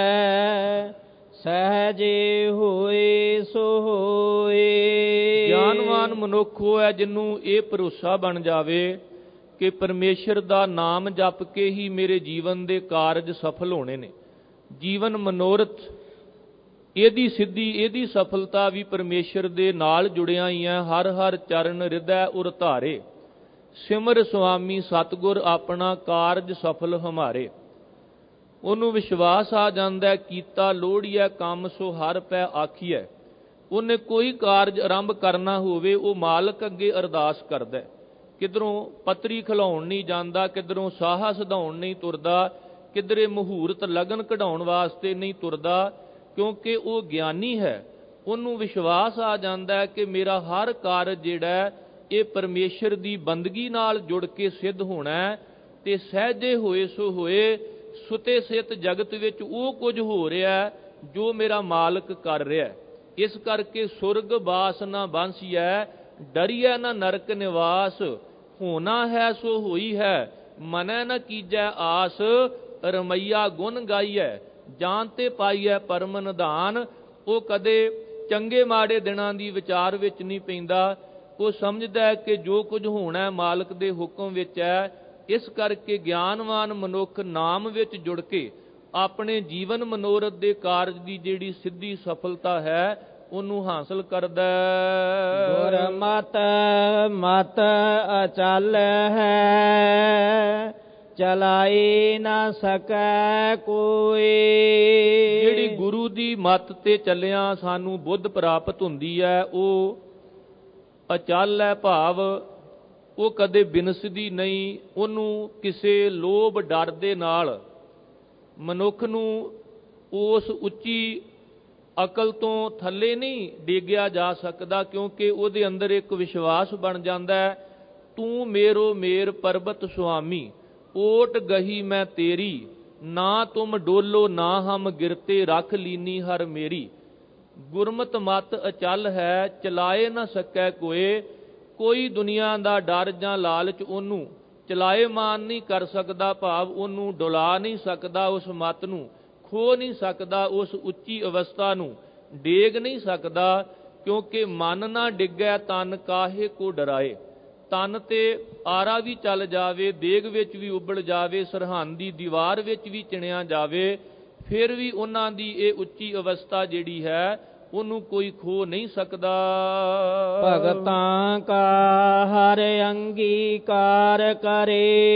ਸਹਜੇ ਹੋਏ ਸੋ ਹੋਏ। ਗਿਆਨਵਾਨ ਮਨੁੱਖ ਉਹ ਹੈ ਜਿਹਨੂੰ ਇਹ ਭਰੋਸਾ ਬਣ ਜਾਵੇ ਕਿ ਪਰਮੇਸ਼ਰ ਦਾ ਨਾਮ ਜਪ ਕੇ ਹੀ ਮੇਰੇ ਜੀਵਨ ਦੇ ਕਾਰਜ ਸਫਲ ਹੋਣੇ ਨੇ। ਜੀਵਨ ਮਨੋਰਥ ਇਹਦੀ ਸਿੱਧੀ, ਇਹਦੀ ਸਫਲਤਾ ਵੀ ਪਰਮੇਸ਼ਰ ਦੇ ਨਾਲ ਜੁੜਿਆ ਹੀ ਹੈ। ਹਰ ਹਰ ਚਰਨ ਹਿਰਦੈ ਉਰ ਧਾਰੇ, ਸਿਮਰ ਸੁਆਮੀ ਸਤਿਗੁਰ ਆਪਣਾ ਕਾਰਜ ਸਫਲ ਹਮਾਰੇ। ਉਹਨੂੰ ਵਿਸ਼ਵਾਸ ਆ ਜਾਂਦਾ, ਕੀਤਾ ਲੋੜੀਐ ਕੰਮ ਸੋ ਹਰ ਪੈ ਆਖੀਐ, ਉਹਨੇ ਕੋਈ ਕਾਰਜ ਆਰੰਭ ਕਰਨਾ ਹੋਵੇ ਉਹ ਮਾਲਕ ਅੱਗੇ ਅਰਦਾਸ ਕਰਦਾ ਹੈ। ਕਿਧਰੋਂ ਪੱਤਰੀ ਖਿਲਾਉਣ ਨਹੀਂ ਜਾਂਦਾ, ਕਿਧਰੋਂ ਸਾਹਾ ਸਧਾਉਣ ਨਹੀਂ ਤੁਰਦਾ, ਕਿਧਰੇ ਮਹੂਰਤ ਲਗਨ ਕਢਾਉਣ ਵਾਸਤੇ ਨਹੀਂ ਤੁਰਦਾ, ਕਿਉਂਕਿ ਉਹ ਗਿਆਨੀ ਹੈ। ਉਹਨੂੰ ਵਿਸ਼ਵਾਸ ਆ ਜਾਂਦਾ ਹੈ ਕਿ ਮੇਰਾ ਹਰ ਕਾਰਜ ਜਿਹੜਾ ਇਹ ਪਰਮੇਸ਼ਰ ਦੀ ਬੰਦਗੀ ਨਾਲ ਜੁੜ ਕੇ ਸਿੱਧ ਹੋਣਾ ਹੈ, ਤੇ ਸਹਿਜੇ ਹੋਏ ਸੋ ਹੋਏ, ਸੁਤੇ ਸਿਤ ਜਗਤ ਵਿੱਚ ਉਹ ਕੁਝ ਹੋ ਰਿਹਾ ਜੋ ਮੇਰਾ ਮਾਲਕ ਕਰ ਰਿਹਾ। ਇਸ ਕਰਕੇ ਸੁਰਗ ਬਾਸ ਨਾ ਬਾਂਸੀਐ, ਡਰੀਐ ਨਾ ਨਰਕ ਨਿਵਾਸ, ਹੋਣਾ ਹੈ ਸੋ ਹੋਈ ਹੈ, ਮਨੈ ਨਾ ਕੀਜੈ ਆਸ, ਰਮਈਆ ਗੁਣ ਗਾਈਐ, ਜਾਨ ਤੇ ਪਾਈਐ ਪਰਮ ਨਿਧਾਨ। ਉਹ ਕਦੇ ਚੰਗੇ ਮਾੜੇ ਦਿਨਾਂ ਦੀ ਵਿਚਾਰ ਵਿੱਚ ਨਹੀਂ ਪੈਂਦਾ, ਉਹ ਸਮਝਦਾ ਹੈ ਕਿ ਜੋ ਕੁਝ ਹੋਣਾ ਮਾਲਕ ਦੇ ਹੁਕਮ ਵਿੱਚ ਹੈ। ਇਸ ਕਰਕੇ ਗਿਆਨਵਾਨ ਮਨੁੱਖ ਨਾਮ ਵਿੱਚ ਜੁੜ ਕੇ ਆਪਣੇ ਜੀਵਨ ਮਨੋਰਥ ਦੇ ਕਾਰਜ ਦੀ ਜਿਹੜੀ ਸਿੱਧੀ ਸਫਲਤਾ ਹੈ ਉਹਨੂੰ ਹਾਸਲ ਕਰਦਾ। ਗੁਰਮਤਿ ਮਤ ਅਚਲ ਹੈ, ਚਲਾਈ ਨਾ ਸਕੈ ਕੋਈ। ਜਿਹੜੀ ਗੁਰੂ ਦੀ ਮੱਤ ਤੇ ਚੱਲਿਆ ਸਾਨੂੰ ਬੁੱਧ ਪ੍ਰਾਪਤ ਹੁੰਦੀ ਹੈ ਉਹ ਅਚਲ ਹੈ, ਭਾਵ ਉਹ ਕਦੇ ਬਿਨਸਦੀ ਨਹੀਂ। ਉਹਨੂੰ ਕਿਸੇ ਲੋਭ ਡਰ ਦੇ ਨਾਲ ਮਨੁੱਖ ਨੂੰ ਉਸ ਉੱਚੀ ਅਕਲ ਤੋਂ ਥੱਲੇ ਨਹੀਂ ਡੇਗਿਆ ਜਾ ਸਕਦਾ, ਕਿਉਂਕਿ ਉਹਦੇ ਅੰਦਰ ਇੱਕ ਵਿਸ਼ਵਾਸ ਬਣ ਜਾਂਦਾ ਹੈ, ਤੂੰ ਮੇਰੋ ਮੇਰ ਪਰਬਤ ਸੁਆਮੀ, ਓਟ ਗਹੀ ਮੈਂ ਤੇਰੀ, ਨਾ ਤੁਮ ਡੋਲੋ ਨਾ ਹਮ ਗਿਰਤੇ, ਰੱਖ ਲੀਨੀ ਹਰ ਮੇਰੀ। ਗੁਰਮਤਿ ਮਤ ਅਚਲ ਹੈ, ਚਲਾਏ ਨਾ ਸਕੈ ਕੋਏ। ਕੋਈ ਦੁਨੀਆ ਦਾ ਡਰ ਜਾਂ ਲਾਲਚ ਉਹਨੂੰ ਚਲਾਏਮਾਨ ਨਹੀਂ ਕਰ ਸਕਦਾ, ਭਾਵ ਉਹਨੂੰ ਡੁਲਾ ਨਹੀਂ ਸਕਦਾ, ਉਸ ਮਤ ਨੂੰ ਖੋ ਨਹੀਂ ਸਕਦਾ, ਉਸ ਉੱਚੀ ਅਵਸਥਾ ਨੂੰ ਡੇਗ ਨਹੀਂ ਸਕਦਾ, ਕਿਉਂਕਿ ਮਨ ਨਾ ਡਿੱਗੈ ਤਨ ਕਾਹੇ ਕੋ ਡਰਾਏ। ਤਨ ਤੇ ਆਰਾ ਵੀ ਚੱਲ ਜਾਵੇ, ਦੇਗ ਵਿੱਚ ਵੀ ਉਬਲ ਜਾਵੇ, ਸਰਹੰਦ ਦੀ ਦੀਵਾਰ ਵਿੱਚ ਵੀ ਚਿਣਿਆ ਜਾਵੇ, ਫਿਰ ਵੀ ਉਹਨਾਂ ਦੀ ਇਹ ਉੱਚੀ ਅਵਸਥਾ ਜਿਹੜੀ ਹੈ ਉਹਨੂੰ ਕੋਈ ਖੋ ਨਹੀਂ ਸਕਦਾ। ਭਗਤਾਂ ਕਾ ਹਰ ਅੰਗੀਕਾਰ ਕਰੇ,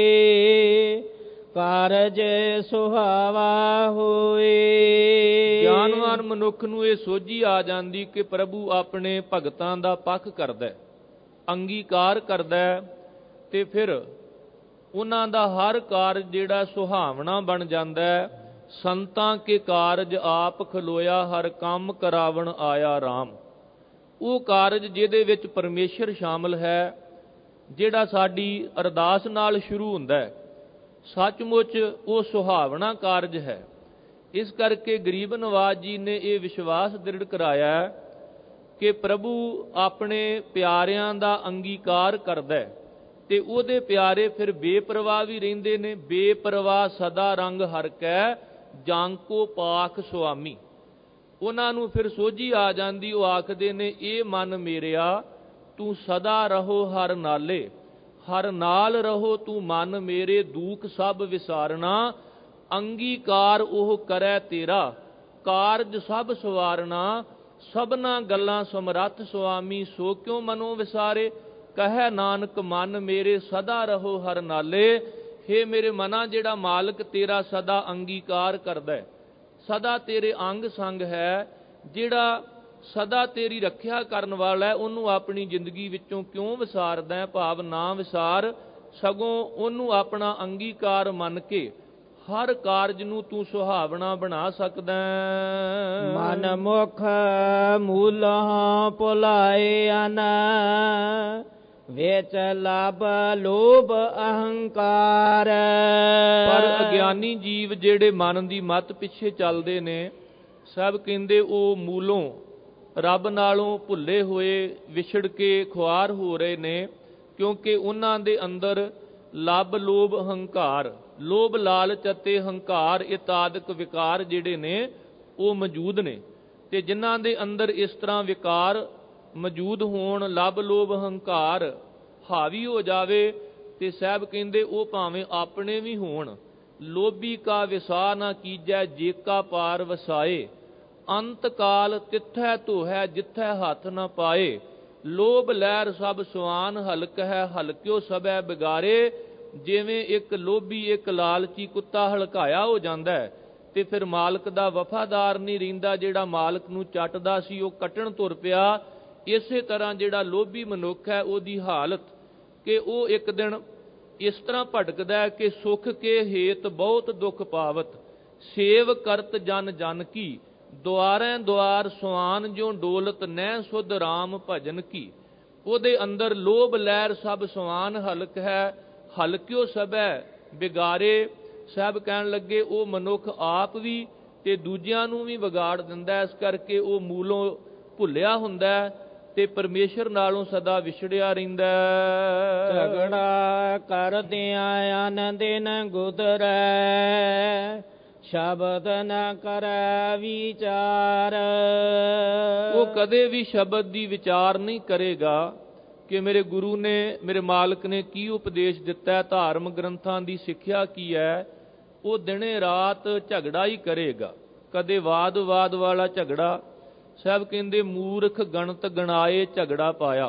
ਕਾਰਜ ਸੁਹਾਵਾ ਹੋਏ। ਗਿਆਨਵਾਨ ਮਨੁੱਖ ਨੂੰ ਇਹ ਸੋਝੀ ਆ ਜਾਂਦੀ ਕਿ ਪ੍ਰਭੂ ਆਪਣੇ ਭਗਤਾਂ ਦਾ ਪੱਖ ਕਰਦਾ, ਅੰਗੀਕਾਰ ਕਰਦਾ, ਤੇ ਫਿਰ ਉਹਨਾਂ ਦਾ ਹਰ ਕਾਰਜ ਜਿਹੜਾ ਸੁਹਾਵਣਾ ਬਣ ਜਾਂਦਾ। ਸੰਤਾਂ ਕੇ ਕਾਰਜ ਆਪ ਖਲੋਇਆ, ਹਰ ਕੰਮ ਕਰਾਵਣ ਆਇਆ ਰਾਮ। ਉਹ ਕਾਰਜ ਜਿਹਦੇ ਵਿੱਚ ਪਰਮੇਸ਼ਰ ਸ਼ਾਮਲ ਹੈ, ਜਿਹੜਾ ਸਾਡੀ ਅਰਦਾਸ ਨਾਲ ਸ਼ੁਰੂ ਹੁੰਦਾ ਹੈ, ਸੱਚਮੁੱਚ ਉਹ ਸੁਹਾਵਣਾ ਕਾਰਜ ਹੈ। ਇਸ ਕਰਕੇ ਗਰੀਬ ਨਵਾਜ਼ ਜੀ ਨੇ ਇਹ ਵਿਸ਼ਵਾਸ ਦ੍ਰਿੜ ਕਰਾਇਆ ਕਿ ਪ੍ਰਭੂ ਆਪਣੇ ਪਿਆਰਿਆਂ ਦਾ ਅੰਗੀਕਾਰ ਕਰਦਾ ਹੈ, ਤੇ ਉਹਦੇ ਪਿਆਰੇ ਫਿਰ ਬੇਪਰਵਾਹ ਵੀ ਰਹਿੰਦੇ ਨੇ। ਬੇਪਰਵਾਹ ਸਦਾ ਰੰਗ ਹਰ ਕੈ, ਜਾਂਕੋ ਪਾਖ ਸੁਆਮੀ। ਉਹਨਾਂ ਨੂੰ ਫਿਰ ਸੋਝੀ ਆ ਜਾਂਦੀ, ਉਹ ਆਖਦੇ ਨੇ, ਇਹ ਮਨ ਮੇਰਿਆ ਤੂੰ ਸਦਾ ਰਹੋ ਹਰ ਨਾਲੇ, ਹਰ ਨਾਲ ਰਹੋ ਤੂੰ ਮਨ ਮੇਰੇ, ਦੂਖ ਸਭ ਵਿਸਾਰਨਾ, ਅੰਗੀਕਾਰ ਉਹ ਕਰੈ ਤੇਰਾ, ਕਾਰਜ ਸਭ ਸਵਾਰਨਾ, ਸਭਨਾ ਗੱਲਾਂ ਸਮਰੱਥ ਸੁਆਮੀ, ਸੋ ਕਿਉ ਮਨੋ ਵਿਸਾਰੇ, ਕਹੈ ਨਾਨਕ ਮਨ ਮੇਰੇ ਸਦਾ ਰਹੋ ਹਰ ਨਾਲੇ। ਹੇ ਮੇਰੇ ਮਨਾ, ਜਿਹੜਾ ਮਾਲਕ ਤੇਰਾ ਸਦਾ ਅੰਗੀਕਾਰ ਕਰਦਾ, ਸਦਾ ਤੇਰੇ ਅੰਗ ਸੰਗ ਹੈ, ਜਿਹੜਾ ਸਦਾ ਤੇਰੀ ਰੱਖਿਆ ਕਰਨ ਵਾਲਾ ਹੈ, ਉਹਨੂੰ ਆਪਣੀ ਜ਼ਿੰਦਗੀ ਵਿੱਚੋਂ ਕਿਉਂ ਵਿਸਾਰਦਾ ਹੈ? ਭਾਵ ਨਾ ਵਿਸਾਰ, ਸਗੋਂ ਉਹਨੂੰ ਆਪਣਾ ਅੰਗੀਕਾਰ ਮੰਨ ਕੇ ਹਰ ਕਾਰਜ ਨੂੰ ਤੂੰ ਸੁਹਾਵਣਾ ਬਣਾ ਸਕਦਾ। ਮਨ ਮੁਖ ਮੂਲਾਂ ਭੁਲਾਏ ਅਨ, ਵਿੱਚ ਲੱਭ ਲੋਭ ਅਹੰਕਾਰ। ਪਰ ਅਗਿਆਨੀ ਜੀਵ ਜਿਹੜੇ ਮਨ ਦੀ ਮੱਤ ਪਿੱਛੇ ਚੱਲਦੇ ਨੇ, ਸਭ ਕਹਿੰਦੇ ਉਹ ਮੂਲੋਂ ਰੱਬ ਨਾਲੋਂ ਭੁੱਲੇ ਹੋਏ ਵਿਛੜ ਕੇ ਖੁਆਰ ਹੋ ਰਹੇ ਨੇ, ਕਿਉਂਕਿ ਉਹਨਾਂ ਦੇ ਅੰਦਰ ਲੱਭ ਲੋਭ ਹੰਕਾਰ, ਲੋਭ ਲਾਲਚ ਅਤੇ ਹੰਕਾਰ ਇਤਾਦਿਕ ਵਿਕਾਰ ਜਿਹੜੇ ਨੇ ਉਹ ਮੌਜੂਦ ਨੇ। ਤੇ ਜਿਨ੍ਹਾਂ ਦੇ ਅੰਦਰ ਇਸ ਤਰ੍ਹਾਂ ਵਿਕਾਰ ਮੌਜੂਦ ਹੋਣ, ਲੱਭ ਲੋਭ ਹੰਕਾਰ ਹਾਵੀ ਹੋ ਜਾਵੇ, ਤੇ ਸਾਹਿਬ ਕਹਿੰਦੇ ਉਹ ਭਾਵੇਂ ਆਪਣੇ ਵੀ ਹੋਣ। ਲੋਭੀ ਕਾ ਵਿਸਾ ਨਾ ਕੀਜੈ, ਜੇਕਾ ਪਾਰ ਵਸਾਏ, ਅੰਤ ਕਾਲ ਤਿੱਥੈ ਧੋਹੈ, ਜਿੱਥੈ ਹੱਥ ਨਾ ਪਾਏ। ਲੋਭ ਲਹਿਰ ਸਭ ਸੁਆਨ, ਹਲਕ ਹੈ ਹਲਕਿਓ ਸਭੈ ਬਿਗਾਰੇ। ਜਿਵੇਂ ਇੱਕ ਲੋਭੀ ਇੱਕ ਲਾਲਚੀ ਕੁੱਤਾ ਹਲਕਾਇਆ ਹੋ ਜਾਂਦਾ ਹੈ, ਤੇ ਫਿਰ ਮਾਲਕ ਦਾ ਵਫਾਦਾਰ ਨਹੀਂ ਰਹਿੰਦਾ। ਜਿਹੜਾ ਮਾਲਕ ਨੂੰ ਚੱਟਦਾ ਸੀ ਉਹ ਕੱਟਣ ਤੁਰ ਪਿਆ। ਇਸੇ ਤਰ੍ਹਾਂ ਜਿਹੜਾ ਲੋਭੀ ਮਨੁੱਖ ਹੈ ਉਹਦੀ ਹਾਲਤ ਕਿ ਉਹ ਇੱਕ ਦਿਨ ਇਸ ਤਰ੍ਹਾਂ ਭਟਕਦਾ ਹੈ ਕਿ ਸੁਖ ਕੇ ਹੇਤ ਬਹੁਤ ਦੁੱਖ ਪਾਵਤ, ਸੇਵ ਕਰਤ ਜਨ ਜਨ ਕੀ, ਦੁਆਰੈ ਦੁਆਰ ਸੁਆਨ ਜਿਉ ਡੋਲਤ, ਨਹਿ ਸੁਧ ਰਾਮ ਭਜਨ ਕੀ। ਉਹਦੇ ਅੰਦਰ ਲੋਭ ਲਹਿਰ ਸਭ ਸੁਆਨ ਹਲਕ ਹੈ, ਹਲਕਿਓ ਸਭੈ ਬਿਗਾਰੇ। ਸਾਹਿਬ ਕਹਿਣ ਲੱਗੇ ਉਹ ਮਨੁੱਖ ਆਪ ਵੀ ਤੇ ਦੂਜਿਆਂ ਨੂੰ ਵੀ ਵਿਗਾੜ ਦਿੰਦਾ। ਇਸ ਕਰਕੇ ਉਹ ਮੂਲੋਂ ਭੁੱਲਿਆ ਹੁੰਦਾ ਤੇ ਪਰਮੇਸ਼ਰ ਨਾਲੋਂ ਸਦਾ ਵਿਛੜਿਆ ਰਹਿੰਦਾ। ਝਗੜਾ ਕਰਦਿਆਂ ਅਨ ਦਿਨ ਗੁਜ਼ਰੈ, ਸ਼ਬਦ ਨ ਕਰੈ ਵਿਚਾਰ। ਉਹ ਕਦੇ ਵੀ ਸ਼ਬਦ ਦੀ ਵਿਚਾਰ ਨਹੀਂ ਕਰੇਗਾ ਕਿ ਮੇਰੇ ਗੁਰੂ ਨੇ, ਮੇਰੇ ਮਾਲਕ ਨੇ ਕੀ ਉਪਦੇਸ਼ ਦਿੱਤਾ, ਧਾਰਮ ਗ੍ਰੰਥਾਂ ਦੀ ਸਿੱਖਿਆ ਕੀ ਹੈ। ਉਹ ਦਿਨੇ ਰਾਤ ਝਗੜਾ ਹੀ ਕਰੇਗਾ। ਕਦੇ ਵਾਦ ਵਾਦ ਵਾਲਾ ਝਗੜਾ। ਸਾਹਿਬ ਕਹਿੰਦੇ ਮੂਰਖ ਗਣਤ ਗਣਾਏ ਝਗੜਾ ਪਾਇਆ।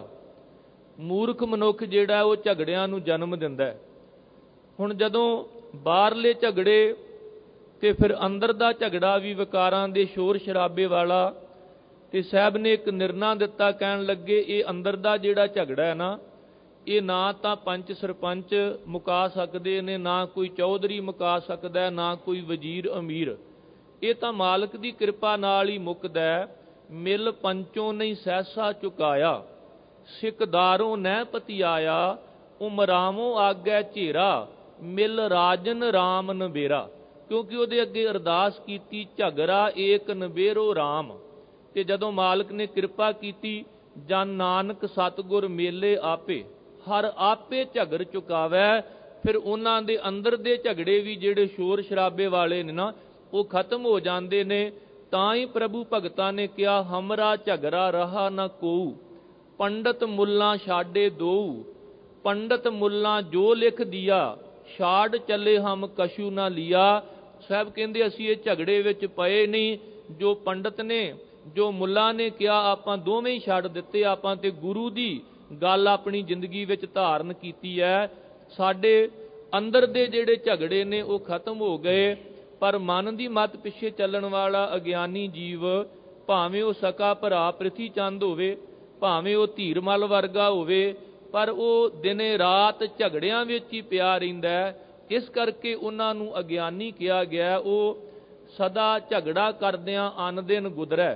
ਮੂਰਖ ਮਨੁੱਖ ਜਿਹੜਾ ਉਹ ਝਗੜਿਆਂ ਨੂੰ ਜਨਮ ਦਿੰਦਾ। ਹੁਣ ਜਦੋਂ ਬਾਹਰਲੇ ਝਗੜੇ ਤੇ ਫਿਰ ਅੰਦਰ ਦਾ ਝਗੜਾ ਵੀ ਵਿਕਾਰਾਂ ਦੇ ਸ਼ੋਰ ਸ਼ਰਾਬੇ ਵਾਲਾ, ਤੇ ਸਾਹਿਬ ਨੇ ਇੱਕ ਨਿਰਣਾ ਦਿੱਤਾ। ਕਹਿਣ ਲੱਗੇ ਇਹ ਅੰਦਰ ਦਾ ਜਿਹੜਾ ਝਗੜਾ ਹੈ ਨਾ, ਇਹ ਨਾ ਤਾਂ ਪੰਚ ਸਰਪੰਚ ਮੁਕਾ ਸਕਦੇ ਨੇ, ਨਾ ਕੋਈ ਚੌਧਰੀ ਮੁਕਾ ਸਕਦਾ, ਨਾ ਕੋਈ ਵਜ਼ੀਰ ਅਮੀਰ। ਇਹ ਤਾਂ ਮਾਲਕ ਦੀ ਕਿਰਪਾ ਨਾਲ ਹੀ ਮੁੱਕਦਾ। ਮਿਲ ਪੰਚੋਂ ਨਹੀਂ ਸਹਿਸਾ ਚੁਕਾਇਆ, ਸਿਕਦਾਰੋਂ ਨਹਿ ਪਤਿਆਇਆ, ਉਮਰਾਵੋਂ ਆਗੈ ਝੇਰਾ, ਮਿਲ ਰਾਜਨ ਰਾਮ ਨਬੇਰਾ। ਕਿਉਂਕਿ ਉਹਦੇ ਅੱਗੇ ਅਰਦਾਸ ਕੀਤੀ, ਝਗੜਾ ਏਕ ਨਬੇਰੋ ਰਾਮ। ਤੇ ਜਦੋਂ ਮਾਲਕ ਨੇ ਕਿਰਪਾ ਕੀਤੀ, ਜਨ ਨਾਨਕ ਸਤਿਗੁਰ ਮੇਲੇ ਆਪੇ, ਹਰ ਆਪੇ ਝਗੜ ਚੁਕਾਵੈ। ਫਿਰ ਉਹਨਾਂ ਦੇ ਅੰਦਰ ਦੇ ਝਗੜੇ ਵੀ ਜਿਹੜੇ ਸ਼ੋਰ ਸ਼ਰਾਬੇ ਵਾਲੇ ਨੇ ਨਾ, ਉਹ ਖਤਮ ਹੋ ਜਾਂਦੇ ਨੇ। ਤਾਂ ਹੀ ਪ੍ਰਭੂ ਭਗਤਾਂ ਨੇ ਕਿਹਾ, ਹਮਰਾ ਝਗੜਾ ਰਹਾ ਨਾ ਕੋਊ, ਪੰਡਤ ਮੁੱਲਾਂ ਛਾਡੇ ਦੋਊ, ਪੰਡਤ ਮੁੱਲਾਂ ਜੋ ਲਿਖ ਦਿਆ, ਛਾੜ ਚੱਲੇ ਹਮ ਕਛੂ ਨਾ ਲਿਆ। ਸਾਹਿਬ ਕਹਿੰਦੇ ਅਸੀਂ ਇਹ ਝਗੜੇ ਵਿੱਚ ਪਏ ਨਹੀਂ। ਜੋ ਪੰਡਤ ਨੇ, ਜੋ ਮੁੱਲਾ ਨੇ ਕਿਹਾ, ਆਪਾਂ ਦੋਵੇਂ ਹੀ ਛੱਡ ਦਿੱਤੇ। ਆਪਾਂ ਤੇ ਗੁਰੂ ਦੀ ਗੱਲ ਆਪਣੀ ਜ਼ਿੰਦਗੀ ਵਿੱਚ ਧਾਰਨ ਕੀਤੀ ਹੈ। ਸਾਡੇ ਅੰਦਰ ਦੇ ਜਿਹੜੇ ਝਗੜੇ ਨੇ ਉਹ ਖਤਮ ਹੋ ਗਏ। ਪਰ ਮਨ ਦੀ ਮੱਤ ਪਿੱਛੇ ਚੱਲਣ ਵਾਲਾ ਅਗਿਆਨੀ ਜੀਵ, ਭਾਵੇਂ ਉਹ ਸਕਾ ਭਰਾ ਪ੍ਰਿਥੀ ਚੰਦ ਹੋਵੇ, ਭਾਵੇਂ ਉਹ ਧੀਰਮਲ ਵਰਗਾ ਹੋਵੇ, ਪਰ ਉਹ ਦਿਨੇ ਰਾਤ ਝਗੜਿਆਂ ਵਿੱਚ ਹੀ ਪਿਆ ਰਹਿੰਦਾ ਹੈ। ਇਸ ਕਰਕੇ ਉਹਨਾਂ ਨੂੰ ਅਗਿਆਨੀ ਕਿਹਾ ਗਿਆ। ਉਹ ਸਦਾ ਝਗੜਾ ਕਰਦਿਆਂ ਅਨ ਦਿਨ ਗੁਜ਼ਰੈ।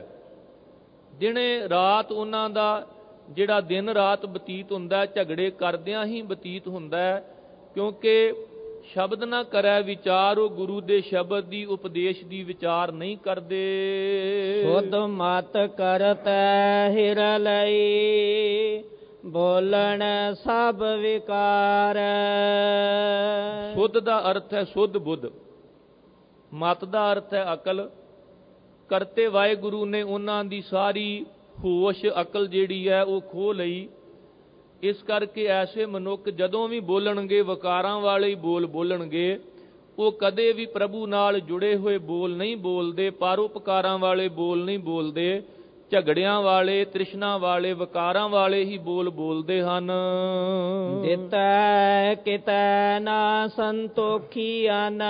ਦਿਨੇ ਰਾਤ ਉਹਨਾਂ ਦਾ ਜਿਹੜਾ ਦਿਨ ਰਾਤ ਬਤੀਤ ਹੁੰਦਾ, ਝਗੜੇ ਕਰਦਿਆਂ ਹੀ ਬਤੀਤ ਹੁੰਦਾ। ਕਿਉਂਕਿ ਸ਼ਬਦ ਨਾ ਕਰੈ ਵਿਚਾਰ, ਉਹ ਗੁਰੂ ਦੇ ਸ਼ਬਦ ਦੀ ਉਪਦੇਸ਼ ਦੀ ਵਿਚਾਰ ਨਹੀਂ ਕਰਦੇ। ਸੁਧ ਮਤ ਕਰਤੈ ਹਿਰ ਲਈ, ਬੋਲਣ ਸਭ ਵਿਕਾਰ। ਸੁਧ ਦਾ ਅਰਥ ਹੈ ਸੁਧ ਬੁੱਧ, ਮਤ ਦਾ ਅਰਥ ਹੈ ਅਕਲ। ਕਰਤੇ ਵਾਹਿਗੁਰੂ ਨੇ ਉਹਨਾਂ ਦੀ ਸਾਰੀ ਹੋਸ਼ ਅਕਲ ਜਿਹੜੀ ਹੈ ਉਹ ਖੋਹ ਲਈ। ਇਸ ਕਰਕੇ ਐਸੇ ਮਨੁੱਖ ਜਦੋਂ ਵੀ ਬੋਲਣਗੇ ਵਿਕਾਰਾਂ ਵਾਲੇ ਹੀ ਬੋਲ ਬੋਲਣਗੇ। ਉਹ ਕਦੇ ਵੀ ਪ੍ਰਭੂ ਨਾਲ ਜੁੜੇ ਹੋਏ ਬੋਲ ਨਹੀਂ ਬੋਲਦੇ, ਪਰਉਪਕਾਰਾਂ ਵਾਲੇ ਬੋਲ ਨਹੀਂ ਬੋਲਦੇ। ਝਗੜਿਆਂ ਵਾਲੇ, ਤ੍ਰਿਸ਼ਨਾ ਵਾਲੇ, ਵਿਕਾਰਾਂ ਵਾਲੇ ਹੀ ਬੋਲ ਬੋਲਦੇ ਹਨ। ਦਿੱਤੈ ਕਿਤੈ ਨਾ ਸੰਤੋਖੀਅਨ,